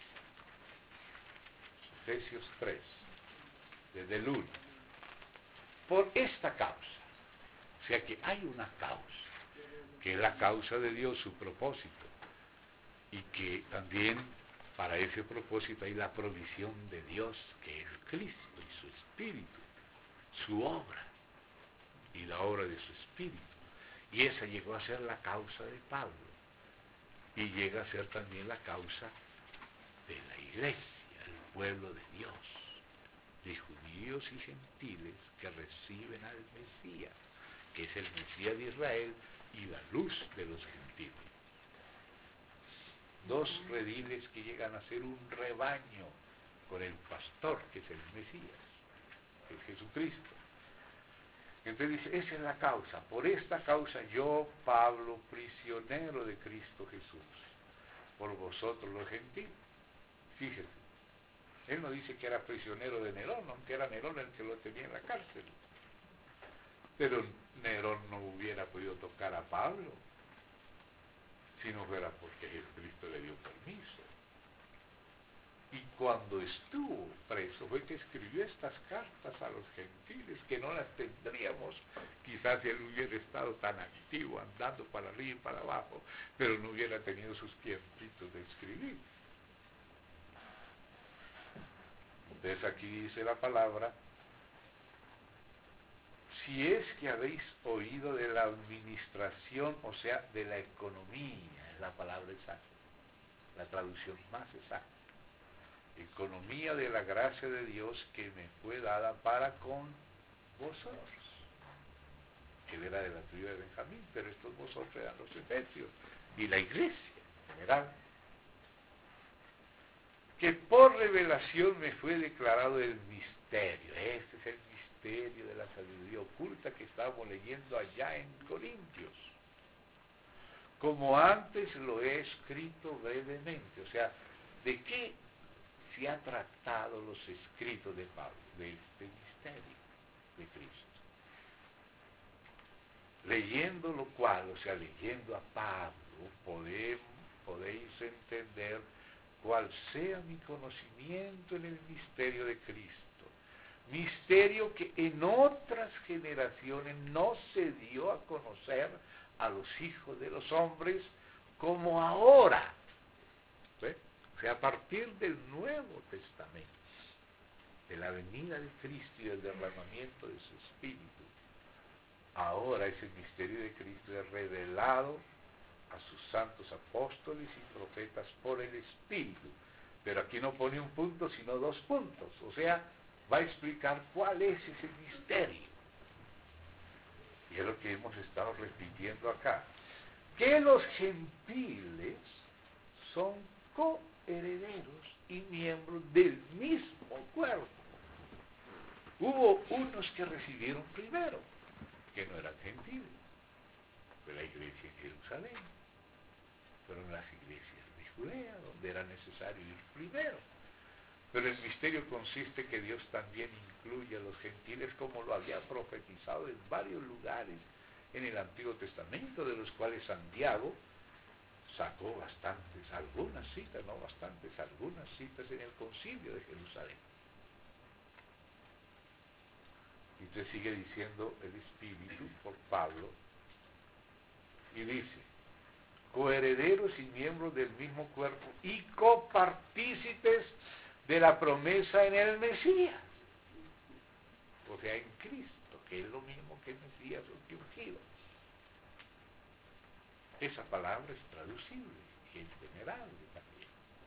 Efesios 3. Desde el 1. Por esta causa. O sea que hay una causa, que es la causa de Dios, su propósito. Y que también para ese propósito hay la provisión de Dios, que es Cristo y su Espíritu, su obra y la obra de su Espíritu. Y esa llegó a ser la causa de Pablo. Y llega a ser también la causa de la iglesia, el pueblo de Dios, de judíos y gentiles que reciben al Mesías, que es el Mesías de Israel y la luz de los gentiles. Dos rediles que llegan a ser un rebaño con el pastor, que es el Mesías, que es Jesucristo. Entonces dice, esa es la causa. Por esta causa yo, Pablo, prisionero de Cristo Jesús, por vosotros los gentiles. Fíjese, él no dice que era prisionero de Nerón, aunque era Nerón el que lo tenía en la cárcel. Pero Nerón no hubiera podido tocar a Pablo si no fuera porque Jesucristo le dio permiso. Y cuando estuvo preso fue que escribió estas cartas a los gentiles, que no las tendríamos quizás si él hubiera estado tan activo, andando para arriba y para abajo, pero no hubiera tenido sus tiempitos de escribir. Entonces aquí dice la palabra, si es que habéis oído de la administración, o sea, de la economía, es la palabra exacta, la traducción más exacta. Economía de la gracia de Dios que me fue dada para con vosotros. Él era de la tribu de Benjamín, pero estos vosotros eran los efesios y la iglesia en general. Que por revelación me fue declarado el misterio. Este es el misterio de la sabiduría oculta que estábamos leyendo allá en Corintios. Como antes lo he escrito brevemente. O sea, ¿de qué se ha tratado los escritos de Pablo? De este misterio de Cristo. Leyendo lo cual, o sea, leyendo a Pablo, podéis entender cuál sea mi conocimiento en el misterio de Cristo. Misterio que en otras generaciones no se dio a conocer a los hijos de los hombres como ahora. ¿Ve? O sea, a partir del Nuevo Testamento, de la venida de Cristo y del derramamiento de su Espíritu, ahora ese misterio de Cristo es revelado a sus santos apóstoles y profetas por el Espíritu. Pero aquí no pone un punto, sino dos puntos. O sea, va a explicar cuál es ese misterio. Y es lo que hemos estado repitiendo acá. Que los gentiles son coherederos y miembros del mismo cuerpo. Hubo unos que recibieron primero, que no eran gentiles. Fue la iglesia en Jerusalén. Fueron las iglesias de Judea, donde era necesario ir primero. Pero el misterio consiste que Dios también incluye a los gentiles, como lo había profetizado en varios lugares en el Antiguo Testamento, de los cuales Santiago sacó algunas citas en el Concilio de Jerusalén. Y entonces sigue diciendo el Espíritu por Pablo, y dice, coherederos y miembros del mismo cuerpo y copartícipes de la promesa en el Mesías, o sea, en Cristo, que es lo mismo que el Mesías o que ungido. Esa palabra es traducible y es venerable también.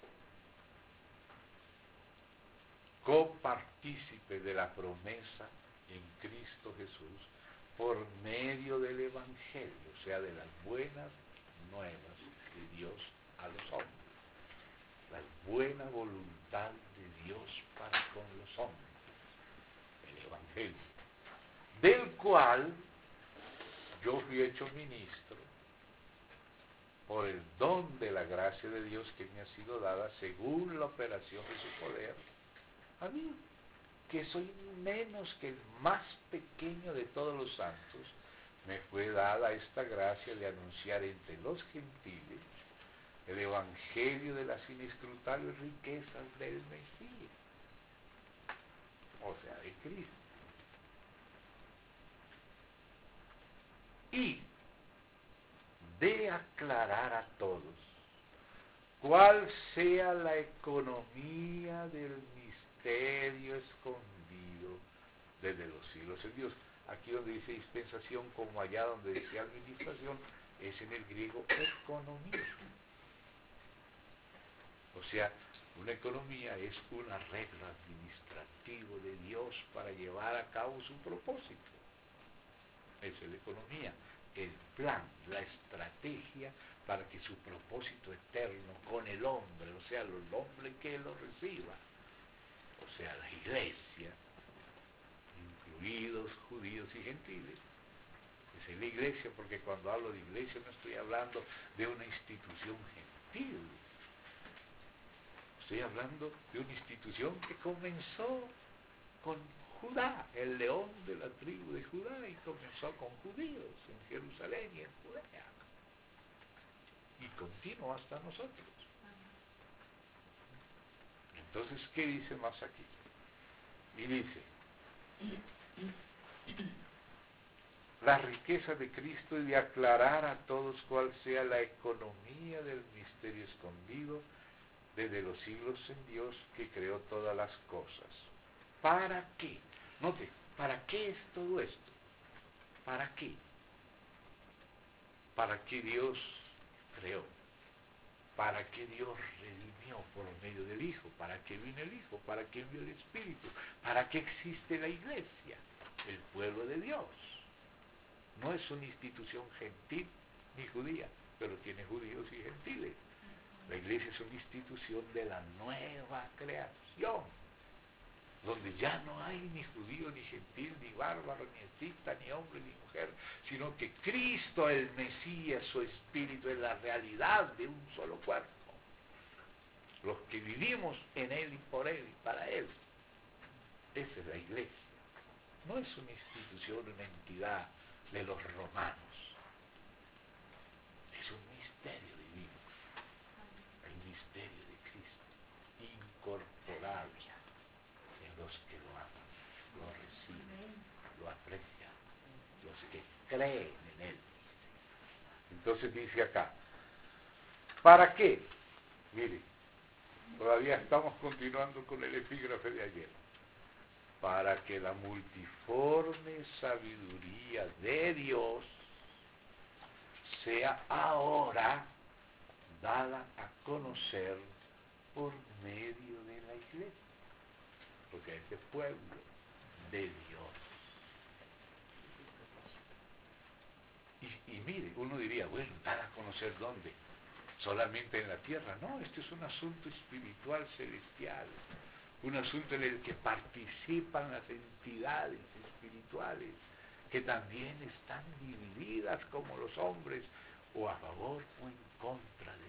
Copartícipe de la promesa en Cristo Jesús por medio del Evangelio, o sea, de las buenas nuevas de Dios a los hombres. La buena voluntad de Dios para con los hombres, el Evangelio, del cual yo fui hecho ministro por el don de la gracia de Dios que me ha sido dada según la operación de su poder, a mí, que soy menos que el más pequeño de todos los santos, me fue dada esta gracia de anunciar entre los gentiles el evangelio de las inescrutables riquezas del Mesías, o sea, de Cristo. Y de aclarar a todos cuál sea la economía del misterio escondido desde los siglos en Dios. Aquí donde dice dispensación, como allá donde dice administración, es en el griego economía. O sea, una economía es un arreglo administrativo de Dios para llevar a cabo su propósito. Esa es la economía, el plan, la estrategia para que su propósito eterno con el hombre, o sea, el hombre que lo reciba, o sea, la iglesia, incluidos judíos y gentiles. Esa es la iglesia, porque cuando hablo de iglesia no estoy hablando de una institución gentil. Estoy hablando de una institución que comenzó con Judá, el león de la tribu de Judá, y comenzó con judíos en Jerusalén y en Judea. Y continuó hasta nosotros. Entonces, ¿qué dice más aquí? Y dice, la riqueza de Cristo y de aclarar a todos cuál sea la economía del misterio escondido desde los siglos en Dios que creó todas las cosas. ¿Para qué? Note, ¿para qué es todo esto? ¿Para qué? ¿Para qué Dios creó? ¿Para qué Dios redimió por medio del Hijo? ¿Para qué vino el Hijo? ¿Para qué envió el Espíritu? ¿Para qué existe la iglesia? El pueblo de Dios. No es una institución gentil ni judía, pero tiene judíos y gentiles. La iglesia es una institución de la nueva creación, donde ya no hay ni judío, ni gentil, ni bárbaro, ni escita, ni hombre, ni mujer, sino que Cristo, el Mesías, su Espíritu, es la realidad de un solo cuerpo. Los que vivimos en Él y por Él y para Él. Esa es la iglesia. No es una institución, una entidad de los romanos. Es un misterio divino. El misterio de Cristo, incorporado en los que lo aman, lo reciben, lo aprecian, los que creen en Él. Entonces dice acá, ¿para qué? Mire, todavía estamos continuando con el epígrafe de ayer. Para que la multiforme sabiduría de Dios sea ahora dada a conocer por medio de la iglesia, porque este pueblo de Dios. Y mire, uno diría, bueno, dada a conocer dónde, solamente en la tierra. No, este es un asunto espiritual celestial, un asunto en el que participan las entidades espirituales, que también están divididas como los hombres, o a favor o en contra de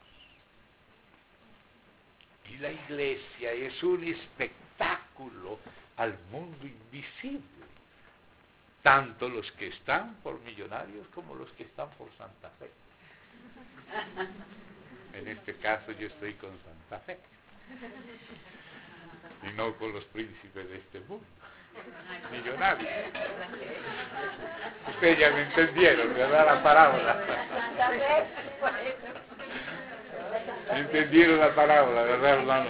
Dios. Y la iglesia es un espectáculo al mundo invisible, tanto los que están por millonarios como los que están por Santa Fe. En este caso yo estoy con Santa Fe y no con los príncipes de este mundo, millonarios. Ustedes ya me entendieron, ¿verdad? La parábola. ¿Entendieron la parábola, verdad, hermano?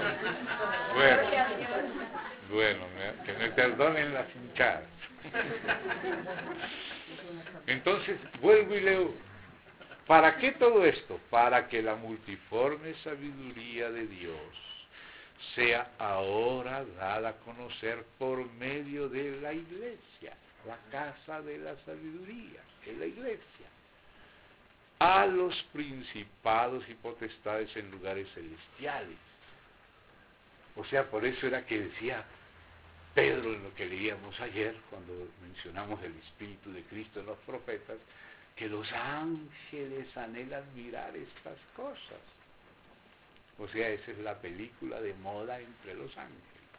Bueno, que me perdonen las hinchadas. Entonces, vuelvo y leo. ¿Para qué todo esto? Para que la multiforme sabiduría de Dios sea ahora dada a conocer por medio de la iglesia, la casa de la sabiduría, es la iglesia, a los principados y potestades en lugares celestiales. O sea, por eso era que decía Pedro en lo que leíamos ayer, cuando mencionamos el Espíritu de Cristo en los profetas, que los ángeles anhelan mirar estas cosas. O sea, esa es la película de moda entre los ángeles.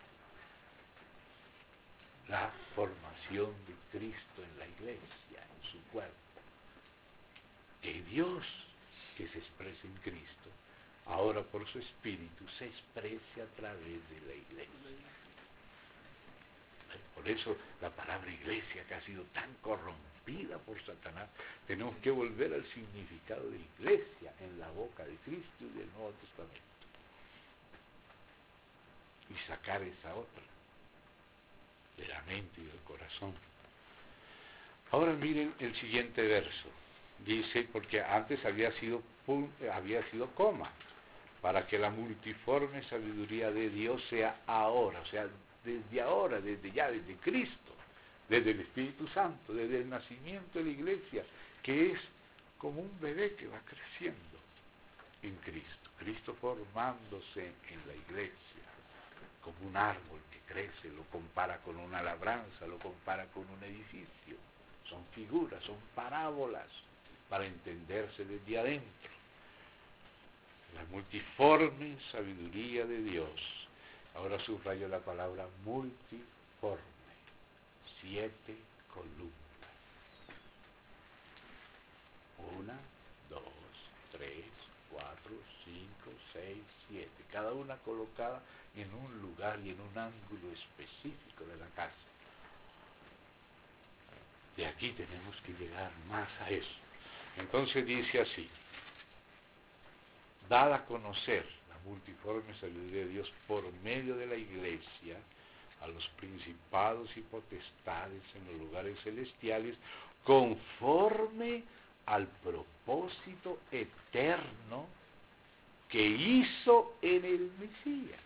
La formación de Cristo en la iglesia, en su cuerpo. Que Dios, que se expresa en Cristo, ahora por su Espíritu se exprese a través de la iglesia. Por eso la palabra iglesia, que ha sido tan corrompida por Satanás, tenemos que volver al significado de iglesia en la boca de Cristo y del Nuevo Testamento. Y sacar esa otra de la mente y del corazón. Ahora miren el siguiente verso. Dice, porque antes había sido coma, para que la multiforme sabiduría de Dios sea ahora, o sea, desde ahora, desde Cristo, desde el Espíritu Santo, desde el nacimiento de la iglesia, que es como un bebé que va creciendo en Cristo, Cristo formándose en la iglesia, como un árbol que crece, lo compara con una labranza, lo compara con un edificio, son figuras, son parábolas, para entenderse desde adentro. La multiforme sabiduría de Dios. Ahora subrayo la palabra multiforme. 7 columnas. 1, 2, 3, 4, 5, 6, 7. Cada una colocada en un lugar y en un ángulo específico de la casa. De aquí tenemos que llegar más a eso. Entonces dice así: dada a conocer la multiforme sabiduría de Dios por medio de la iglesia a los principados y potestades en los lugares celestiales, conforme al propósito eterno que hizo en el Mesías,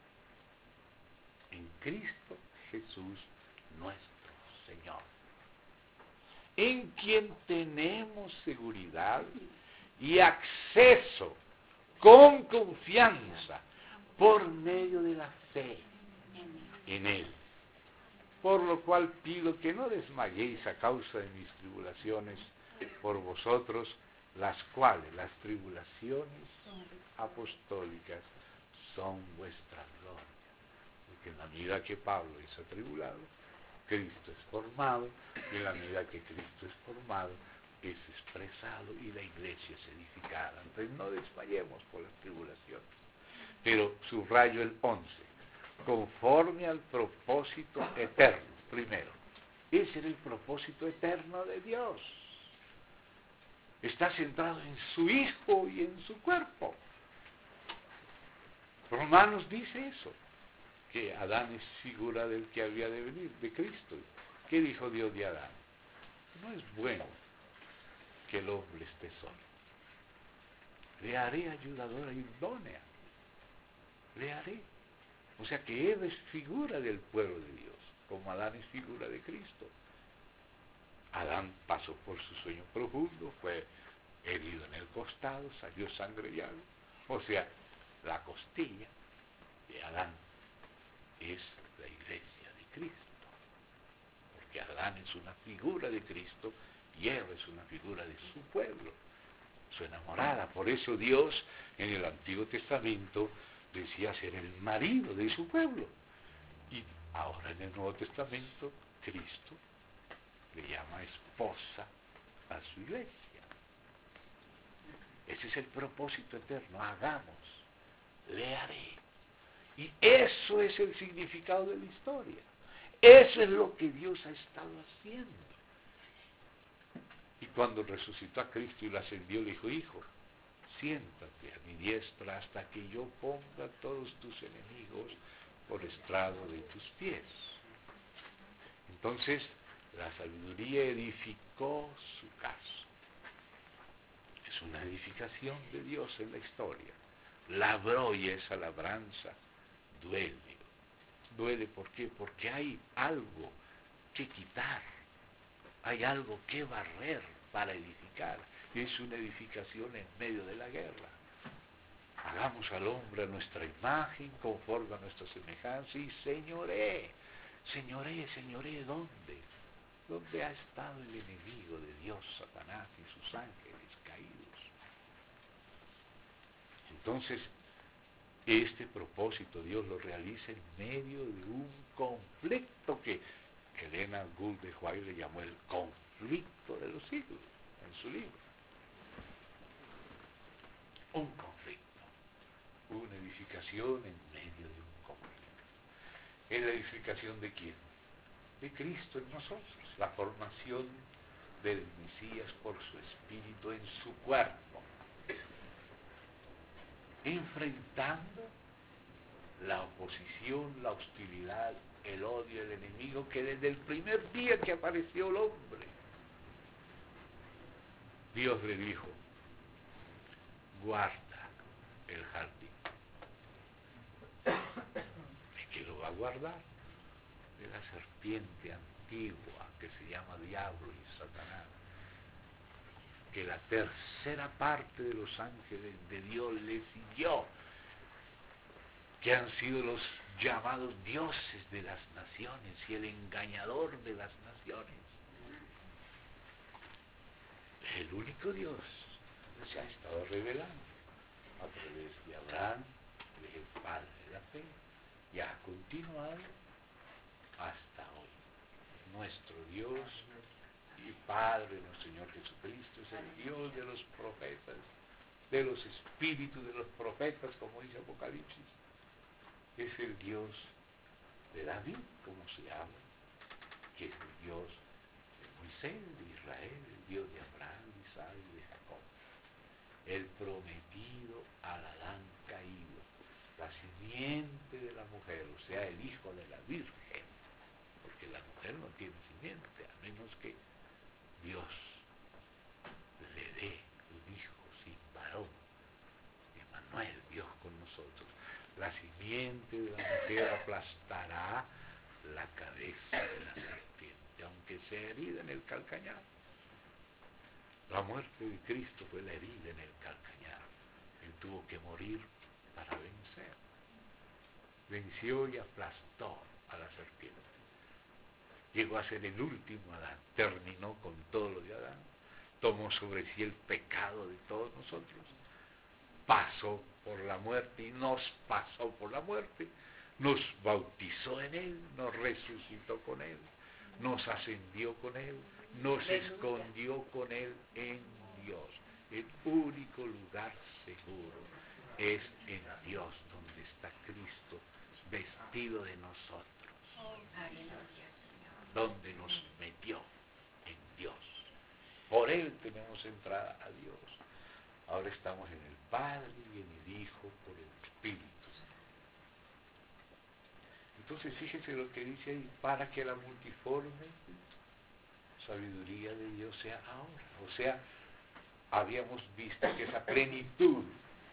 en Cristo Jesús nuestro Señor, en quien tenemos seguridad y acceso con confianza por medio de la fe en Él. Por lo cual pido que no desmayéis a causa de mis tribulaciones por vosotros, las cuales, las tribulaciones apostólicas, son vuestra gloria. Porque en la medida que Pablo es atribulado, Cristo es formado, y en la medida que Cristo es formado, es expresado y la iglesia es edificada. Entonces no desmayemos por las tribulaciones. Pero subrayo el 11, conforme al propósito eterno, primero. Ese era el propósito eterno de Dios. Está centrado en su Hijo y en su cuerpo. Romanos dice eso, que Adán es figura del que había de venir, de Cristo. ¿Qué dijo Dios de Adán? No es bueno que el hombre esté solo. Le haré ayudadora idónea. Le haré. O sea que Eva es figura del pueblo de Dios, como Adán es figura de Cristo. Adán pasó por su sueño profundo, fue herido en el costado, salió sangre y agua. O sea, la costilla de Adán es la iglesia de Cristo. Porque Adán es una figura de Cristo y Eva es una figura de su pueblo, su enamorada. Por eso Dios en el Antiguo Testamento decía ser el marido de su pueblo. Y ahora en el Nuevo Testamento, Cristo le llama esposa a su iglesia. Ese es el propósito eterno. Hagamos, le haré. Y eso es el significado de la historia. Eso es lo que Dios ha estado haciendo. Y cuando resucitó a Cristo y lo ascendió, le dijo: hijo, siéntate a mi diestra hasta que yo ponga a todos tus enemigos por estrado de tus pies. Entonces, la sabiduría edificó su casa. Es una edificación de Dios en la historia. Labró y esa labranza duele. Duele, ¿por qué? Porque hay algo que quitar, hay algo que barrer para edificar. Es una edificación en medio de la guerra. Hagamos al hombre a nuestra imagen, conforme a nuestra semejanza, y señoree, señoree, ¿dónde? ¿Dónde ha estado el enemigo de Dios, Satanás y sus ángeles caídos? Entonces, este propósito Dios lo realiza en medio de un conflicto que Helena Gould de White le llamó el conflicto de los siglos en su libro. Un conflicto, una edificación en medio de un conflicto. ¿Es la edificación de quién? De Cristo en nosotros, la formación del Mesías por su Espíritu en su cuerpo, enfrentando la oposición, la hostilidad, el odio, el enemigo, que desde el primer día que apareció el hombre, Dios le dijo: guarda el jardín. ¿De qué lo va a guardar? De la serpiente antigua que se llama Diablo y Satanás, que la tercera parte de los ángeles de Dios le siguió, que han sido los llamados dioses de las naciones y el engañador de las naciones. El único Dios se ha estado revelando a través de Abraham, el padre de la fe, y ha continuado hasta hoy. Nuestro Dios y Padre, nuestro Señor Jesucristo, es el Dios de los profetas, de los espíritus de los profetas, como dice Apocalipsis. Es el Dios de David, como se habla, que es el Dios de Moisés, de Israel, el Dios de Abraham, de Isaac y de Jacob. El prometido al Adán caído, la simiente de la mujer, o sea, el hijo de la Virgen, porque la mujer no tiene simiente, a menos que Dios le dé un hijo sin varón. Emmanuel, Dios con nosotros. La simiente de la mujer aplastará la cabeza de la serpiente, aunque sea herida en el calcañar. La muerte de Cristo fue la herida en el calcañar. Él tuvo que morir para vencer. Venció y aplastó a la serpiente. Llegó a ser el último Adán. Terminó con todo lo de Adán. Tomó sobre sí el pecado de todos nosotros. Pasó por la muerte y nos pasó por la muerte. Nos bautizó en Él, nos resucitó con Él, nos ascendió con Él, nos escondió con Él en Dios. El único lugar seguro es en Dios, donde está Cristo vestido de nosotros, donde nos metió en Dios. Por Él tenemos entrada a Dios. Ahora estamos en el Padre y en el Hijo por el Espíritu. Entonces fíjese lo que dice ahí: para que la multiforme sabiduría de Dios sea ahora. O sea, habíamos visto que esa plenitud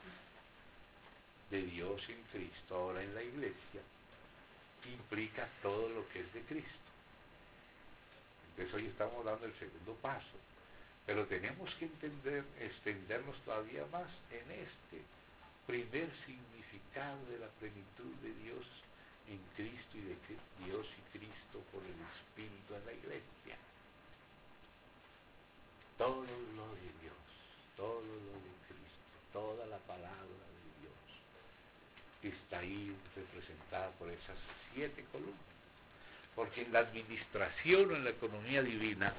de Dios en Cristo, ahora en la iglesia, implica todo lo que es de Cristo. Entonces hoy estamos dando el segundo paso. Pero tenemos que extendernos todavía más en este primer significado de la plenitud de Dios en Cristo y de Dios y Cristo por el Espíritu en la iglesia. Todo lo de Dios, todo lo de Cristo, toda la palabra de Dios está ahí representada por esas 7 columnas. Porque en la administración o en la economía divina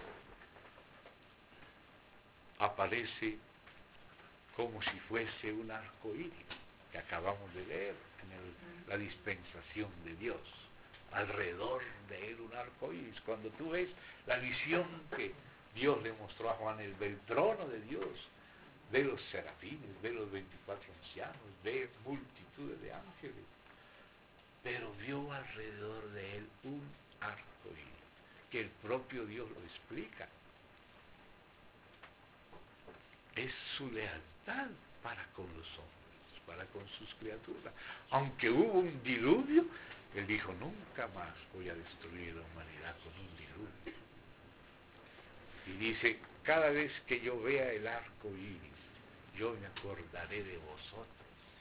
aparece como si fuese un arco iris que acabamos de leer en la dispensación de Dios. Alrededor de él un arco iris. Cuando tú ves la visión que Dios le mostró a Juan, el trono de Dios, ve los serafines, ve los 24 ancianos, ve multitudes de ángeles, pero vio alrededor de él un arco iris, que el propio Dios lo explica. Es su lealtad para con los hombres, para con sus criaturas. Aunque hubo un diluvio, él dijo, nunca más voy a destruir la humanidad con un diluvio. Y dice, cada vez que yo vea el arco iris, yo me acordaré de vosotros.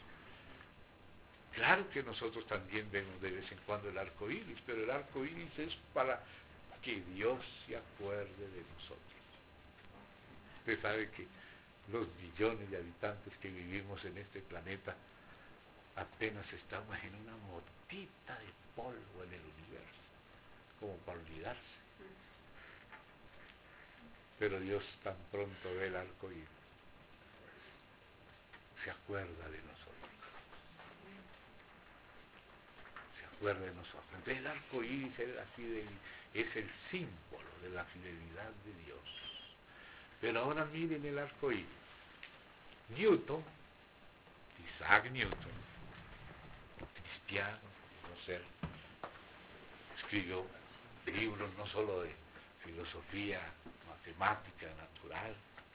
Claro que nosotros también vemos de vez en cuando el arco iris, pero el arco iris es para que Dios se acuerde de nosotros. Usted sabe que los millones de habitantes que vivimos en este planeta apenas estamos en una motita de polvo en el universo, como para olvidarse. Pero Dios tan pronto ve el arco iris, se acuerda de nosotros. Se acuerda de nosotros. Entonces el arco iris es el símbolo de la fidelidad de Dios. Pero ahora miren el arco iris. Newton, Isaac Newton, cristiano, no sé, escribió libros no solo de filosofía, matemática, natural,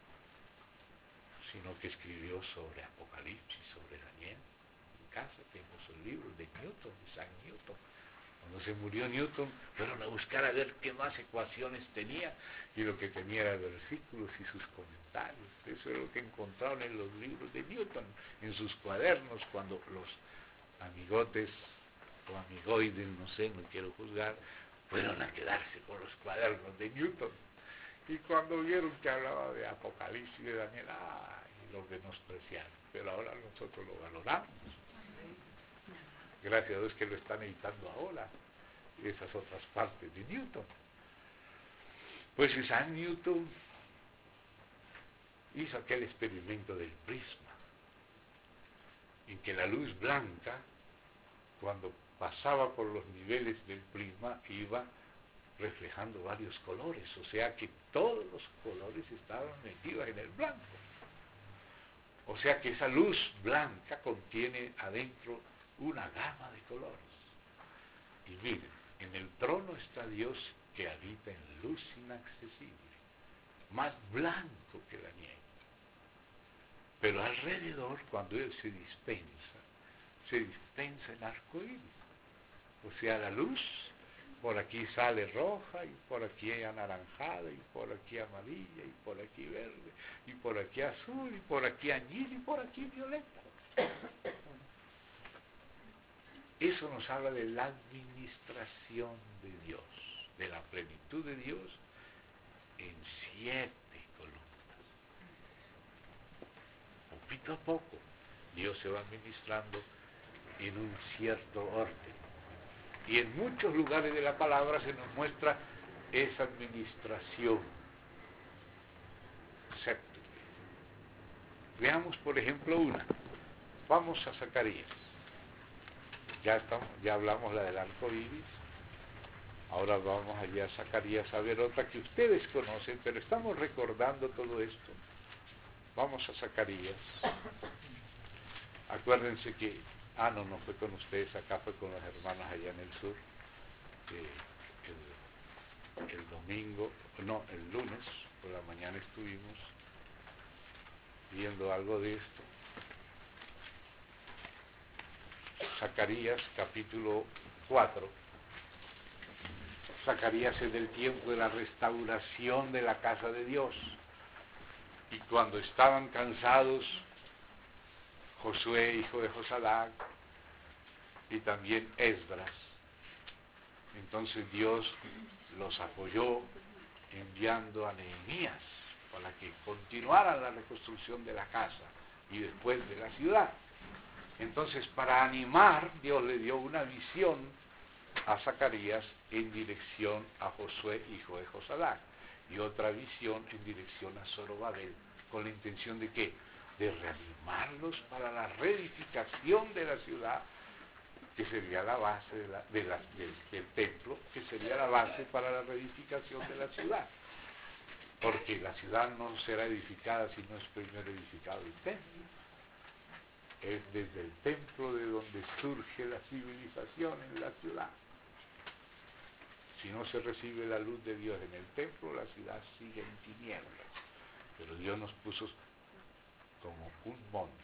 sino que escribió sobre Apocalipsis, sobre Daniel. En casa tengo sus libros de Newton, Isaac Newton. Cuando se murió Newton, fueron a buscar a ver qué más ecuaciones tenía, y lo que tenía era versículos y sus comentarios. Eso es lo que encontraron en los libros de Newton, en sus cuadernos, cuando los amigotes o amigoides, no sé, no quiero juzgar, fueron a quedarse con los cuadernos de Newton. Y cuando vieron que hablaba de Apocalipsis de Daniel, ¡ay! Lo menospreciaron. Pero ahora nosotros lo valoramos. Gracias a Dios que lo están editando ahora, esas otras partes de Newton. Pues Isaac Newton hizo aquel experimento del prisma, en que la luz blanca, cuando pasaba por los niveles del prisma, iba reflejando varios colores, o sea que todos los colores estaban metidos en el blanco. O sea que esa luz blanca contiene adentro una gama de colores. Y miren, en el trono está Dios que habita en luz inaccesible, más blanco que la nieve. Pero alrededor, cuando Él se dispensa en arco iris. O sea, la luz, por aquí sale roja, y por aquí anaranjada, y por aquí amarilla, y por aquí verde, y por aquí azul, y por aquí añil, y por aquí violeta. Eso nos habla de la administración de Dios, de la plenitud de Dios en 7 columnas. Poquito a poco, Dios se va administrando en un cierto orden. Y en muchos lugares de la palabra se nos muestra esa administración séptuple. Veamos, por ejemplo, una. Vamos a Zacarías. Ya hablamos la del arco iris. Ahora vamos allá a Zacarías a ver otra que ustedes conocen, pero estamos recordando todo esto. Vamos a Zacarías. Acuérdense que, no fue con ustedes, acá fue con los hermanos allá en el sur. El domingo, el lunes, por la mañana estuvimos viendo algo de esto. Zacarías capítulo 4. Zacarías es del tiempo de la restauración de la casa de Dios. Y cuando estaban cansados, Josué, hijo de Josadac, y también Esdras, entonces Dios los apoyó enviando a Nehemías para que continuara la reconstrucción de la casa y después de la ciudad. Entonces, para animar, Dios le dio una visión a Zacarías en dirección a Josué, hijo de Josadac, y otra visión en dirección a Zorobabel, con la intención de ¿qué? De reanimarlos para la reedificación de la ciudad, que sería la base del templo, que sería la base para la reedificación de la ciudad. Porque la ciudad no será edificada si no es primero edificado el templo. Es desde el templo de donde surge la civilización en la ciudad. Si no se recibe la luz de Dios en el templo, la ciudad sigue en tinieblas. Pero Dios nos puso como un monte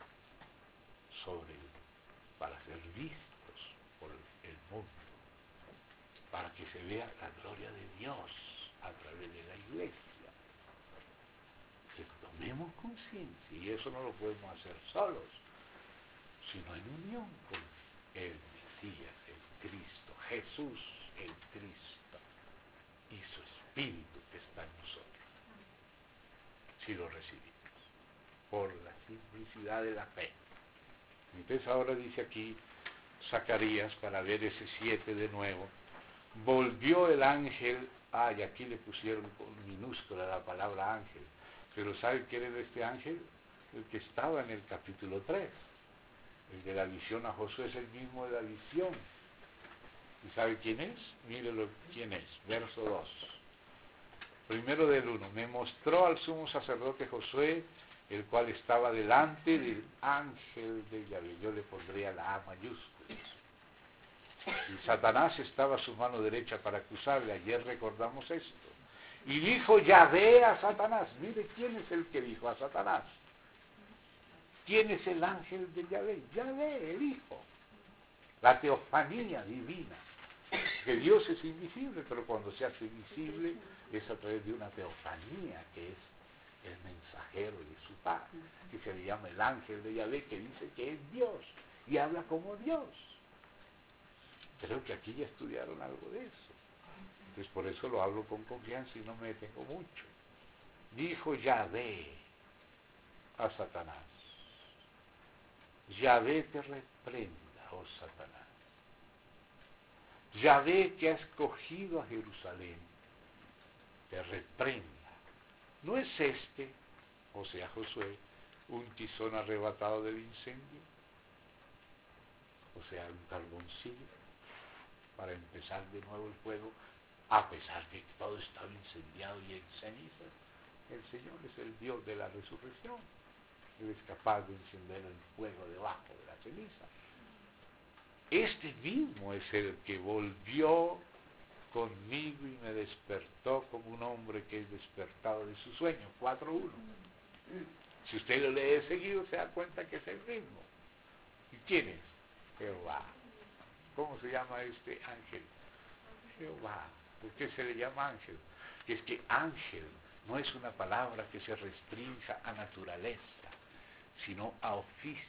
para ser vistos por el mundo, para que se vea la gloria de Dios a través de la iglesia. Que tomemos conciencia, y eso no lo podemos hacer solos, sino en unión con el Mesías, el Cristo, Jesús, el Cristo, y su Espíritu que está en nosotros, si lo recibimos, por la simplicidad de la fe. Entonces ahora dice aquí Zacarías, para ver ese 7 de nuevo, volvió el ángel, y aquí le pusieron con minúscula la palabra ángel, pero ¿sabe quién era este ángel? El que estaba en el capítulo 3, el de la visión a Josué, es el mismo de la visión. ¿Y sabe quién es? Mírelo quién es, verso 2. Primero del 1, me mostró al sumo sacerdote Josué, el cual estaba delante del ángel de Yahvé. Yo le pondría la A mayúscula. Y Satanás estaba a su mano derecha para acusarle. Ayer recordamos esto. Y dijo Yahvé a Satanás. Mire quién es el que dijo a Satanás. ¿Quién es el ángel de Yahvé? Yahvé, el Hijo. La teofanía divina. Que Dios es invisible, pero cuando se hace visible es a través de una teofanía que es el mensajero de su Padre, que se le llama el ángel de Yahvé, que dice que es Dios y habla como Dios. Creo que aquí ya estudiaron algo de eso. Entonces por eso lo hablo con confianza y no me detengo mucho. Dijo Yahvé a Satanás: Yahvé te reprenda, oh Satanás. Yahvé, que ha escogido a Jerusalén, te reprenda. ¿No es este, o sea Josué, un tizón arrebatado del incendio? O sea, un carboncillo para empezar de nuevo el fuego, a pesar de que todo estaba incendiado y en cenizas. El Señor es el Dios de la resurrección. Él es capaz de encender el fuego debajo de la ceniza. Este mismo es el que volvió conmigo y me despertó como un hombre que es despertado de su sueño. 4:1. Si usted lo lee seguido se da cuenta que es el mismo. ¿Y quién es? Jehová. ¿Cómo se llama este ángel? Jehová. ¿Por qué se le llama ángel? Es que ángel no es una palabra que se restrinja a naturaleza, sino a oficio.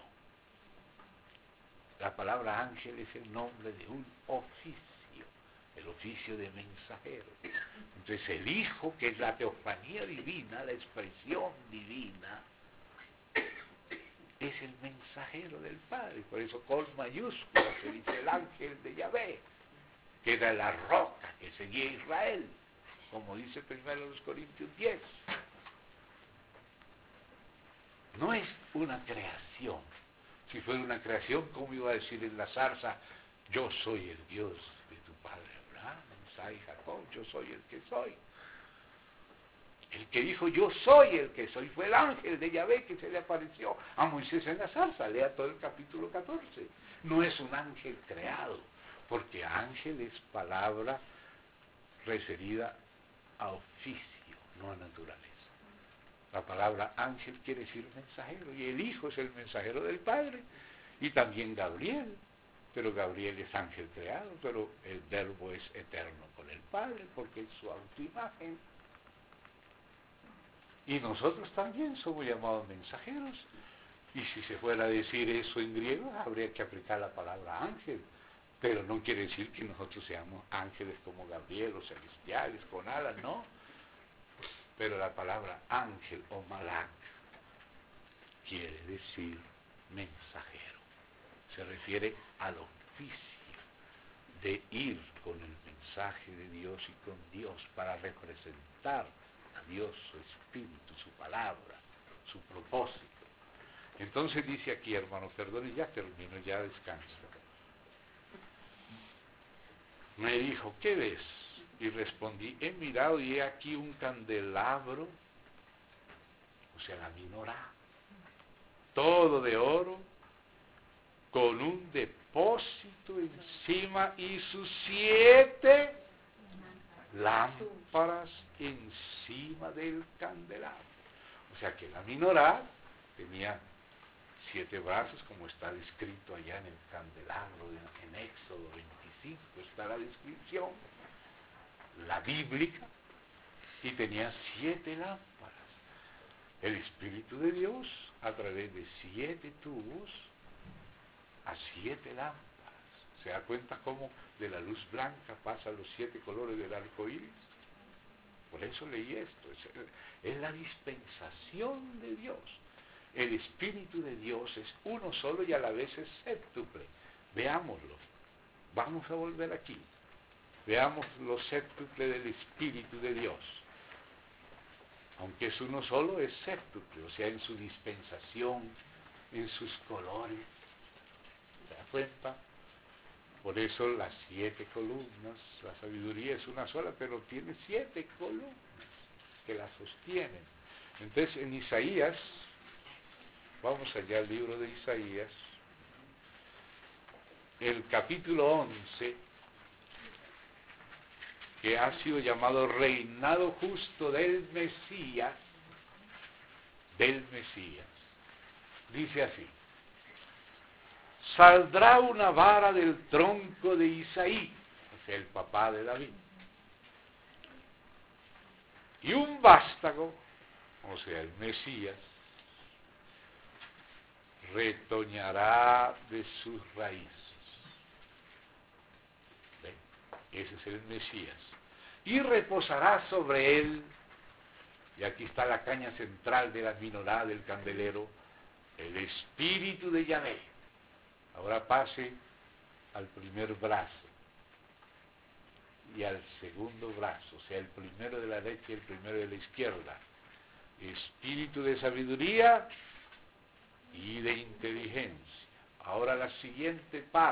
La palabra ángel es el nombre de un oficio, el oficio de mensajero. Entonces el Hijo, que es la teofanía divina, la expresión divina, es el mensajero del Padre. Por eso con mayúsculas se dice el ángel de Yahvé, que era la roca que seguía a Israel, como dice 1 Corintios 10. No es una creación. Si fuera una creación, ¿cómo iba a decir en la zarza: yo soy el Dios de tu padre Abraham, Isaac y Jacob, yo soy el que soy? El que dijo yo soy el que soy fue el ángel de Yahvé que se le apareció a Moisés en la zarza. Lea todo el capítulo 14. No es un ángel creado, porque ángel es palabra referida a oficio, no a naturaleza. La palabra ángel quiere decir mensajero, y el Hijo es el mensajero del Padre, y también Gabriel, pero Gabriel es ángel creado, pero el Verbo es eterno con el Padre, porque es su autoimagen. Y nosotros también somos llamados mensajeros, y si se fuera a decir eso en griego, habría que aplicar la palabra ángel, pero no quiere decir que nosotros seamos ángeles como Gabriel, o celestiales, con alas, no. Pero la palabra ángel o malak quiere decir mensajero. Se refiere al oficio de ir con el mensaje de Dios y con Dios para representar a Dios, su espíritu, su palabra, su propósito. Entonces dice aquí, hermano, perdone, ya termino, ya descanso. Me dijo, ¿qué ves? Y respondí, he mirado y he aquí un candelabro, o sea, la menorá, todo de oro, con un depósito encima y sus 7 lámparas encima del candelabro. O sea que la menorá tenía 7 brazos, como está descrito allá en el candelabro, en Éxodo 25, está la descripción, la bíblica, y tenía 7 lámparas. El Espíritu de Dios, a través de 7 tubos, a 7 lámparas. ¿Se da cuenta cómo de la luz blanca pasa a los 7 colores del arco iris? Por eso leí esto. Es la dispensación de Dios. El Espíritu de Dios es uno solo y a la vez es séptuple. Veámoslo. Vamos a volver aquí. Veamos lo séptuple del Espíritu de Dios. Aunque es uno solo, es séptuple, o sea, en su dispensación, en sus colores. ¿Se da cuenta? Por eso las 7 columnas, la sabiduría es una sola, pero tiene 7 columnas que la sostienen. Entonces, en Isaías, vamos allá al libro de Isaías, el capítulo 11, que ha sido llamado reinado justo del Mesías, dice así: saldrá una vara del tronco de Isaí, o sea, el papá de David, y un vástago, o sea, el Mesías, retoñará de sus raíces. ¿Ven? Ese es el Mesías. Y reposará sobre él, y aquí está la caña central de la menorá del candelero, el Espíritu de Yahvé. Ahora pase al primer brazo y al segundo brazo, o sea, el primero de la derecha y el primero de la izquierda. Espíritu de sabiduría y de inteligencia. Ahora la siguiente par: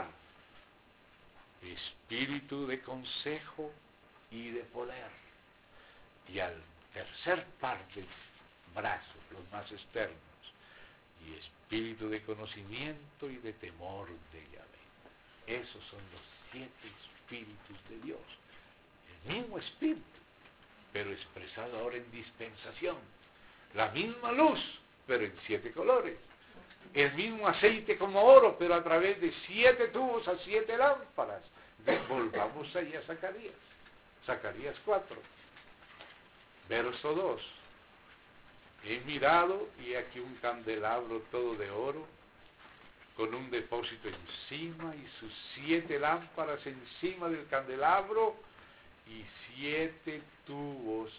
espíritu de consejo y de poder. Y al tercer par del brazo, los más externos, y espíritu de conocimiento y de temor de Yahvé. Esos son los 7 espíritus de Dios. El mismo espíritu, pero expresado ahora en dispensación. La misma luz, pero en 7 colores. El mismo aceite como oro, pero a través de 7 tubos a 7 lámparas. Volvamos ahí a Zacarías. Zacarías 4, verso 2. He mirado y aquí un candelabro todo de oro, con un depósito encima y sus 7 lámparas encima del candelabro y 7 tubos.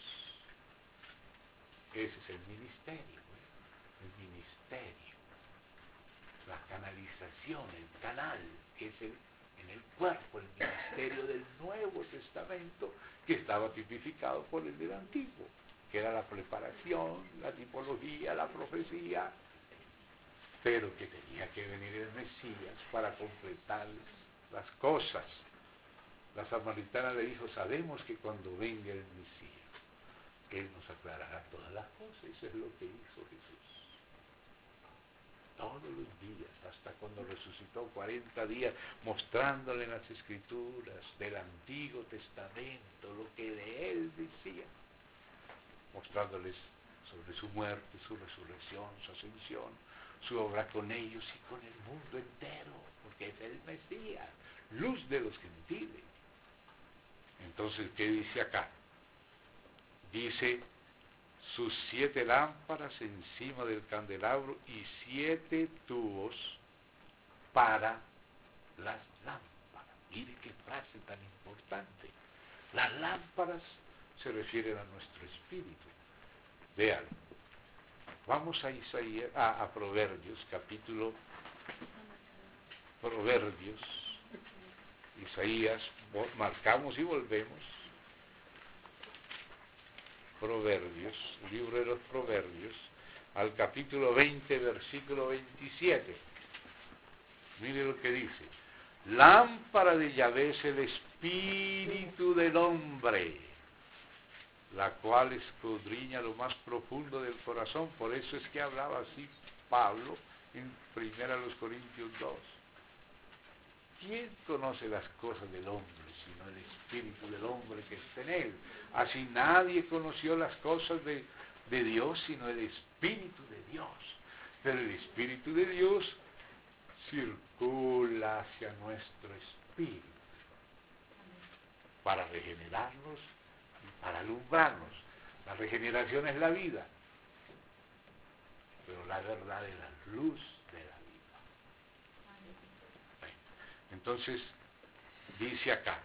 Ese es el ministerio, el ministerio, la canalización, el canal, es en el cuerpo, el ministerio del Nuevo Testamento, que estaba tipificado por el del Antiguo, que era la preparación, la tipología, la profecía, pero que tenía que venir el Mesías para completar las cosas. La samaritana le dijo: sabemos que cuando venga el Mesías, Él nos aclarará todas las cosas. Eso es lo que hizo Jesús. Todos los días, hasta cuando resucitó, 40 días, mostrándole en las Escrituras del Antiguo Testamento lo que de Él decía, mostrándoles sobre su muerte, su resurrección, su ascensión, su obra con ellos y con el mundo entero, porque es el Mesías, luz de los gentiles. Entonces, ¿qué dice acá? Dice: sus 7 lámparas encima del candelabro y 7 tubos para las lámparas. Mire qué frase tan importante. Las lámparas se refieren a nuestro espíritu. Vean, vamos a Isaías, a Proverbios, capítulo Proverbios, Isaías, marcamos y volvemos. Proverbios, libro de los Proverbios, al capítulo 20, versículo 27. Mire lo que dice: lámpara de Yahvé es el espíritu del hombre, la cual escudriña lo más profundo del corazón. Por eso es que hablaba así Pablo en 1 Corintios 2. ¿Quién conoce las cosas del hombre sino el espíritu del hombre que está en él? Así nadie conoció las cosas de Dios sino el Espíritu de Dios. Pero el Espíritu de Dios circula hacia nuestro espíritu para regenerarnos y para alumbrarnos. La regeneración es la vida, pero la verdad es la luz de la vida. Bueno, entonces, dice acá,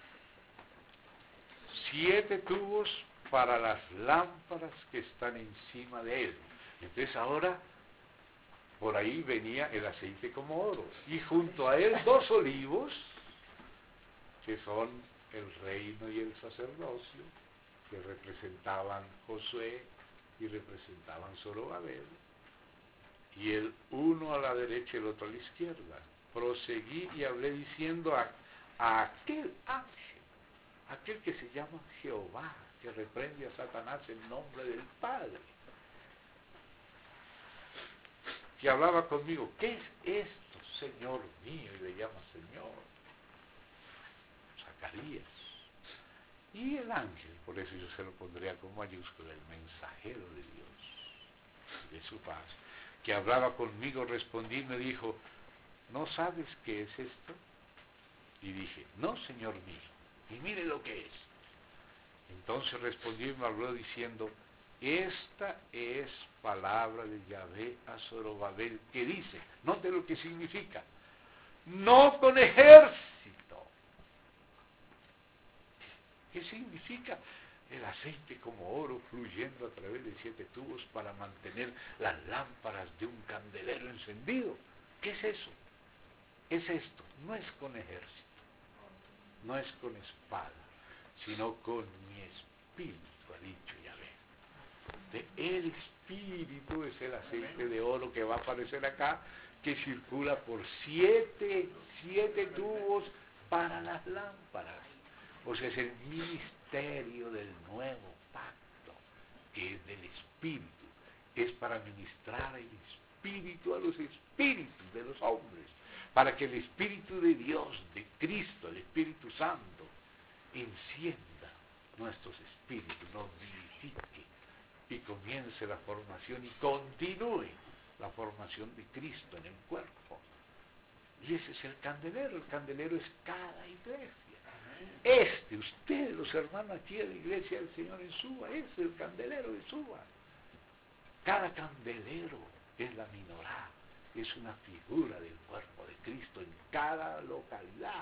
7 tubos para las lámparas que están encima de él. Entonces ahora, por ahí venía el aceite como oro. Y junto a él 2 olivos, que son el reino y el sacerdocio, que representaban Josué y representaban Zorobabel. Y el uno a la derecha y el otro a la izquierda. Proseguí y hablé diciendo a aquel ángel, aquel que se llama Jehová, que reprende a Satanás en nombre del Padre, que hablaba conmigo, ¿qué es esto, Señor mío? Y le llama Señor, Zacarías. Y el ángel, por eso yo se lo pondría con mayúscula, el mensajero de Dios, de su paz, que hablaba conmigo, respondí y me dijo, ¿no sabes qué es esto? Y dije, no, Señor mío, y mire lo que es. Entonces respondió y me habló diciendo, esta es palabra de Yahvé a Zorobabel, que dice, note lo que significa, no con ejército. ¿Qué significa? El aceite como oro fluyendo a través de 7 tubos para mantener las lámparas de un candelero encendido. ¿Qué es eso? Es esto, no es con ejército, no es con espada, sino con mi espíritu, ha dicho Yahvé. El espíritu es el aceite de oro que va a aparecer acá, que circula por 7 tubos para las lámparas. O sea, es el ministerio del nuevo pacto, que es del Espíritu. Es para ministrar el Espíritu a los espíritus de los hombres, para que el Espíritu de Dios, de Cristo, el Espíritu Santo, encienda nuestros espíritus, nos vivifique y comience la formación y continúe la formación de Cristo en el cuerpo. Y ese es el candelero es cada iglesia. Ustedes, los hermanos aquí de la iglesia del Señor en Suba, es el candelero de Suba. Cada candelero es la minorá, es una figura del cuerpo de Cristo en cada localidad.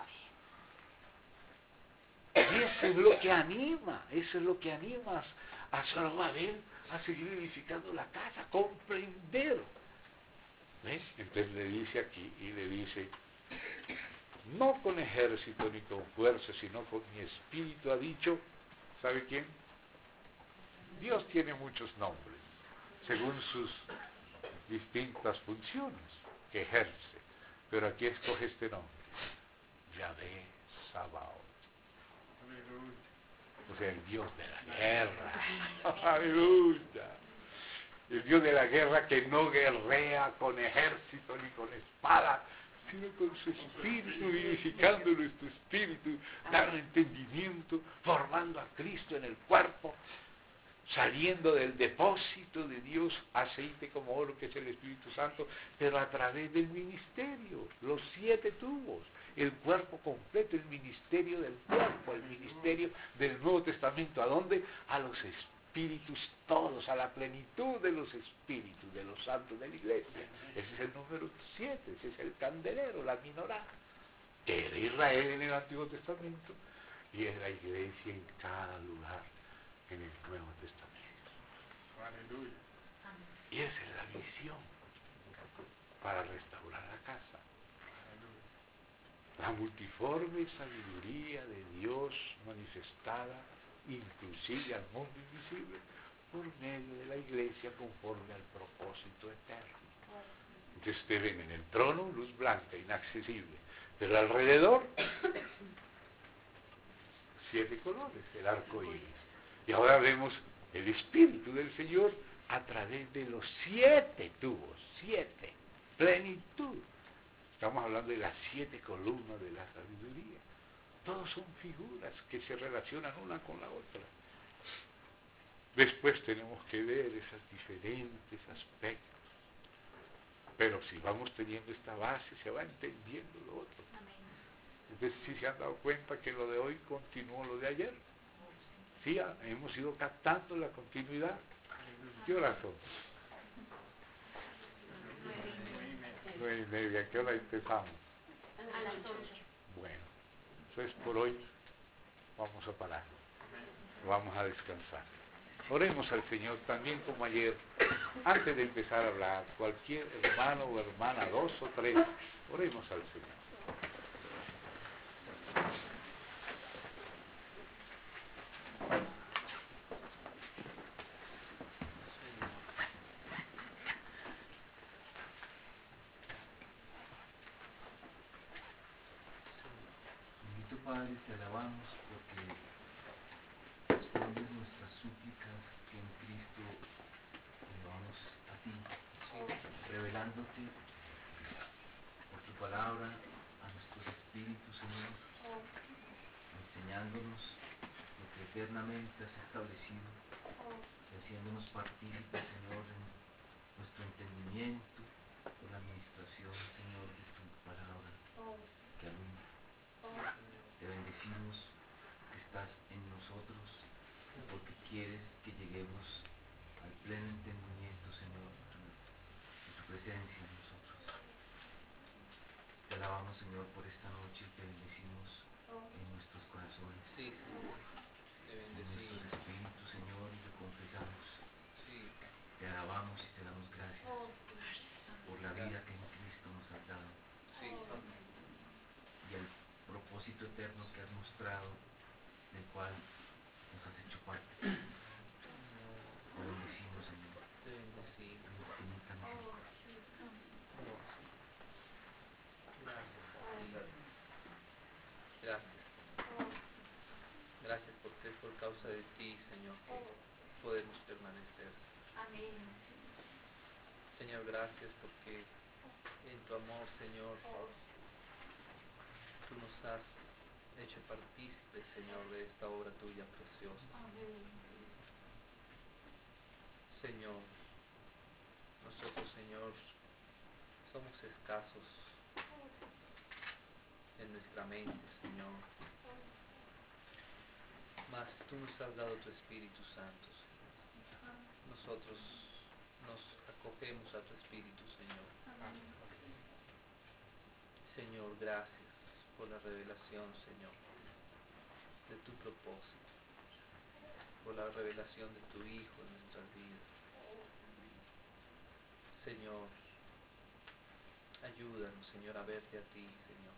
Y eso es lo que anima a Zorobabel a seguir edificando la casa, comprender. ¿Ves? Entonces le dice aquí, y le dice, no con ejército ni con fuerza, sino con mi espíritu, ha dicho, ¿sabe quién? Dios tiene muchos nombres, según sus distintas funciones que ejerce, pero aquí escoge este nombre, Yahvé Sabaoth. O sea, el Dios de la guerra. Aleluya. El Dios de la guerra que no guerrea con ejército ni con espada, sino con su espíritu, vivificando nuestro espíritu, dando entendimiento, formando a Cristo en el cuerpo, saliendo del depósito de Dios, aceite como oro, que es el Espíritu Santo, pero a través del ministerio, los 7 tubos, el cuerpo completo, el ministerio del cuerpo, el ministerio del Nuevo Testamento. ¿A dónde? A los espíritus todos, a la plenitud de los espíritus, de los santos de la iglesia. Ese es el número 7, ese es el candelero, la minorá, que era Israel en el Antiguo Testamento y es la iglesia en cada lugar en el Nuevo Testamento. Aleluya. Y esa es la visión para restaurar la casa. La multiforme sabiduría de Dios manifestada inclusive al mundo invisible por medio de la iglesia conforme al propósito eterno. Entonces ustedes ven en el trono luz blanca, inaccesible, pero alrededor 7 colores, el arco iris. Y ahora vemos el Espíritu del Señor a través de los 7 tubos, 7, plenitud. Estamos hablando de las 7 columnas de la sabiduría. Todos son figuras que se relacionan una con la otra. Después tenemos que ver esos diferentes aspectos Pero si vamos teniendo esta base, se va entendiendo lo otro. Entonces sí se han dado cuenta que lo de hoy continuó lo de ayer. Sí, hemos ido captando la continuidad. ¿Qué hora son? 9:30. ¿Qué hora empezamos? A las 8. Bueno, entonces por hoy vamos a parar. Vamos a descansar. Oremos al Señor también como ayer. Antes de empezar a hablar, cualquier hermano o hermana, 2 o 3, oremos al Señor. Bendito Padre, te alabamos porque respondes nuestras súplicas que en Cristo elevamos a ti, revelándote por tu palabra a nuestros espíritus, Señor, enseñándonos lo que eternamente has establecido y haciéndonos partícipes, Señor, en nuestro entendimiento, por la administración, Señor, de tu palabra que alumbra. Te bendecimos que estás en nosotros porque quieres que lleguemos al pleno entendimiento, Señor, de tu presencia en nosotros. Te alabamos, Señor, por esta noche y te bendecimos en nuestros corazones, Sí, Señor. Te en nuestros bendecimos. espíritus, Señor, y te confesamos. Sí, Te alabamos y te damos gracias por la vida que en Cristo nos has dado sí. y el propósito eterno que has mostrado, del cual nos has hecho parte. Te bendecimos, Señor, Te bendecimos. en infinita misericordia. Oh, sí. Gracias a ti. Gracias. Gracias porque es por causa de ti, Señor, que podemos permanecer. Amén. Señor, gracias porque en tu amor, Señor, tú nos has hecho partícipes, Señor, de esta obra tuya preciosa. Señor, nosotros, Señor, somos escasos en nuestra mente, Señor. Mas tú nos has dado tu Espíritu Santo, Señor. Nosotros nos acogemos a tu Espíritu, Señor. Señor, gracias por la revelación, Señor, de tu propósito, por la revelación de tu Hijo en nuestras vidas. Señor, ayúdanos, Señor, a verte a ti, Señor,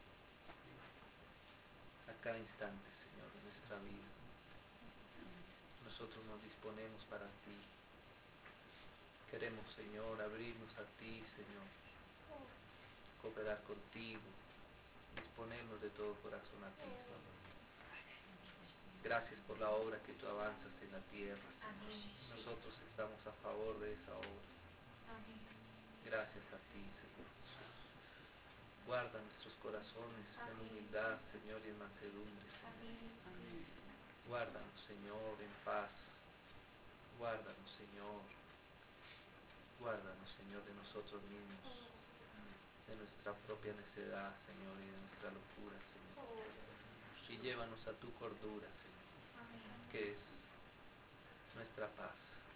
a cada instante, Señor, de nuestra vida. Nosotros nos disponemos para ti. Queremos, Señor, abrirnos a ti, Señor, cooperar contigo, disponernos de todo corazón a ti, Señor. Gracias por la obra que tú avanzas en la tierra, Señor. Nosotros estamos a favor de esa obra. Gracias a ti, Señor Jesús. Guarda nuestros corazones en humildad, Señor, y en mansedumbre, Señor. Guárdanos, Señor, en paz. Guárdanos, Señor. Guárdanos, Señor, de nosotros mismos, de nuestra propia necedad, Señor, y de nuestra locura, Señor. Y llévanos a tu cordura, Señor, que es nuestra paz.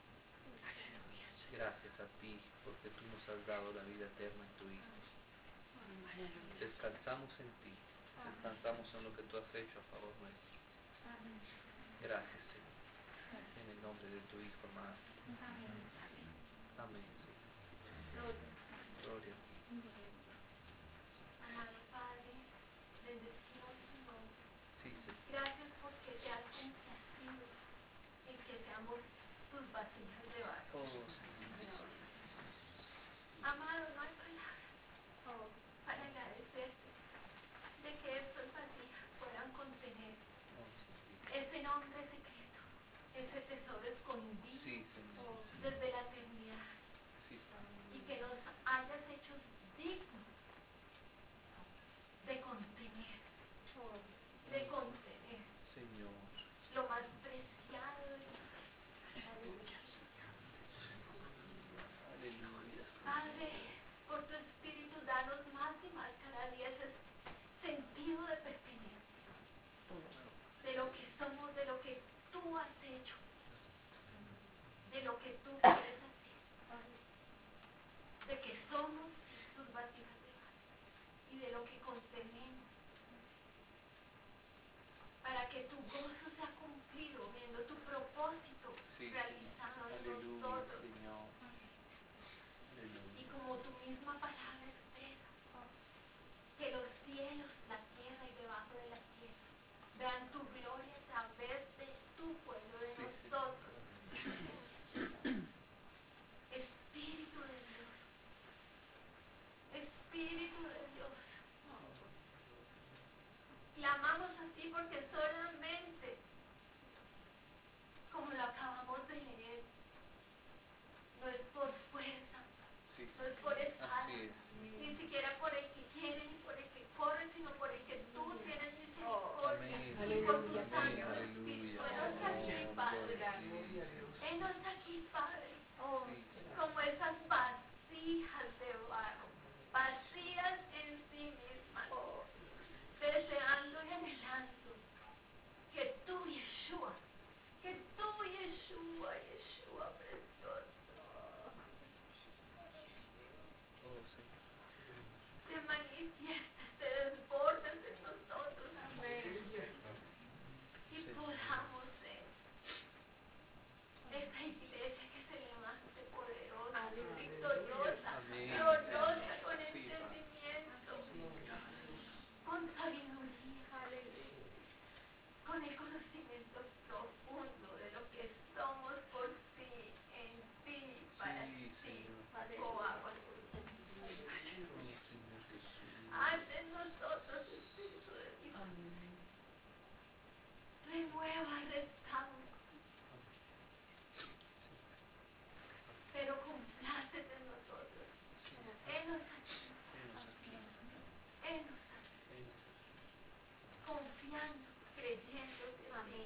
Gracias a ti, porque tú nos has dado la vida eterna en tu Hijo. Descansamos en ti, descansamos en lo que tú has hecho a favor nuestro. Gracias, Señor, en el nombre de tu Hijo amado. Amén, Señor. Gloria a ti. Amado Padre, bendecimos tu nombre. Sí, Señor. Gracias porque te has complacido en que seamos tus vasijas de barro. Oh, Señor. Amado, no hay palabras para agradecerte de que estas vasijas puedan contener Oh, Señor. ese nombre secreto, ese tesoro escondido Sí, Señor. desde la eternidad, Sí, Señor. y que nos hayas hecho dignos de contener Señor. lo más preciado de tu Aleluya. Padre. por tu Espíritu, danos más y más cada día ese sentido de pertenencia, de lo que somos, de lo que tú has hecho, de lo que tú quieres hacer, de que somos tus vasijas de barro y de lo que contenemos, para que tu gozo sea cumplido, viendo tu propósito realizado en nosotros. Señor. Y como tu misma palabra expresa, que los cielos, la tierra y debajo de la tierra vean tu gloria a través de tu pueblo, de nosotros. Espíritu de Dios, Espíritu de Dios, clamamos a ti porque solamente, como lo acabamos de leer, no es por fuerza, no es por espada, ni siquiera por el que quiere ni por el que corre, sino por el que tú tienes misericordia y por tu Santo Espíritu. Henos aquí, Padre. Henos aquí, Padre. Como esas vasijas de barro, vacías en sí mismas, deseando y anhelando que tú, Yeshua, Yeshua precioso, te manifiestes, te desbordes en nosotros, y podamos ser esa iglesia que se levante poderosa, victoriosa, gloriosa, con entendimiento, con sabiduría, con el conocimiento profundo de lo que somos por ti, en ti, para ti, oh Abba. Haz en nosotros, Espíritu de Dios, renueva, restaura, pero complácete en nosotros. Henos aquí, confiando, creyéndote,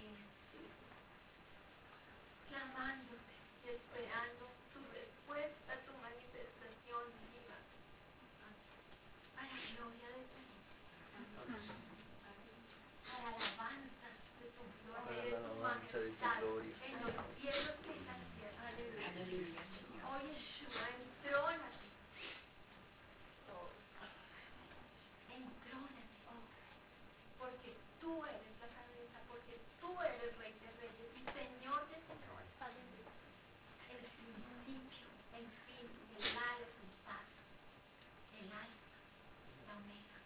clamándote y esperando tu respuesta, tu manifestación viva, para la gloria de tu nombre, para la alabanza de tu gloria y de tu majestad en los cielos y en la tierra. Aleluya. Oh Yeshua, entrónate, porque tú eres la cabeza, porque tú eres Rey de Reyes y Señor de Señores. El principio, el fin, el alfa, el paso, el alfa, la omega.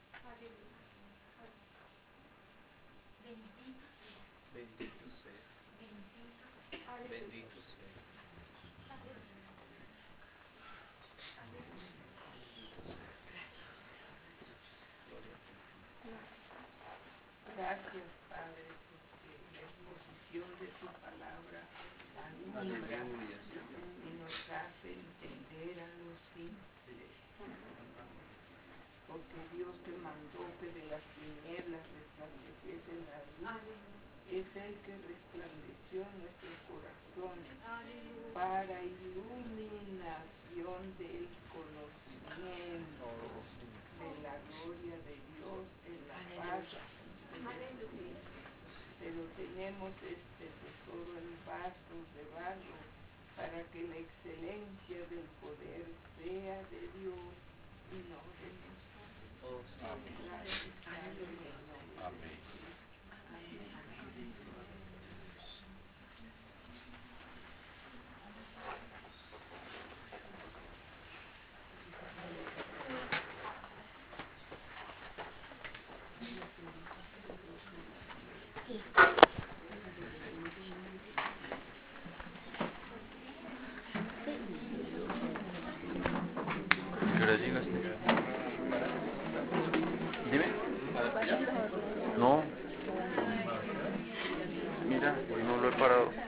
Bendito seas. Bendito sea. Bendito seas. Bendito sea. Gracias, Padre, porque la exposición de tu palabra alumbra y nos hace entender a los simples. Porque Dios te mandó que de las tinieblas resplandeciese la luz. Es el que resplandeció en nuestros corazones para iluminación del conocimiento de la gloria de Dios en la paz. Pero tenemos este tesoro en vasos de barro para que la excelencia del poder sea de Dios y no de nosotros. Gracias, Padre, en el nombre de Jesús. Amén. ¿Qué hora llegaste? Dime. No. Mira, hoy no lo he parado.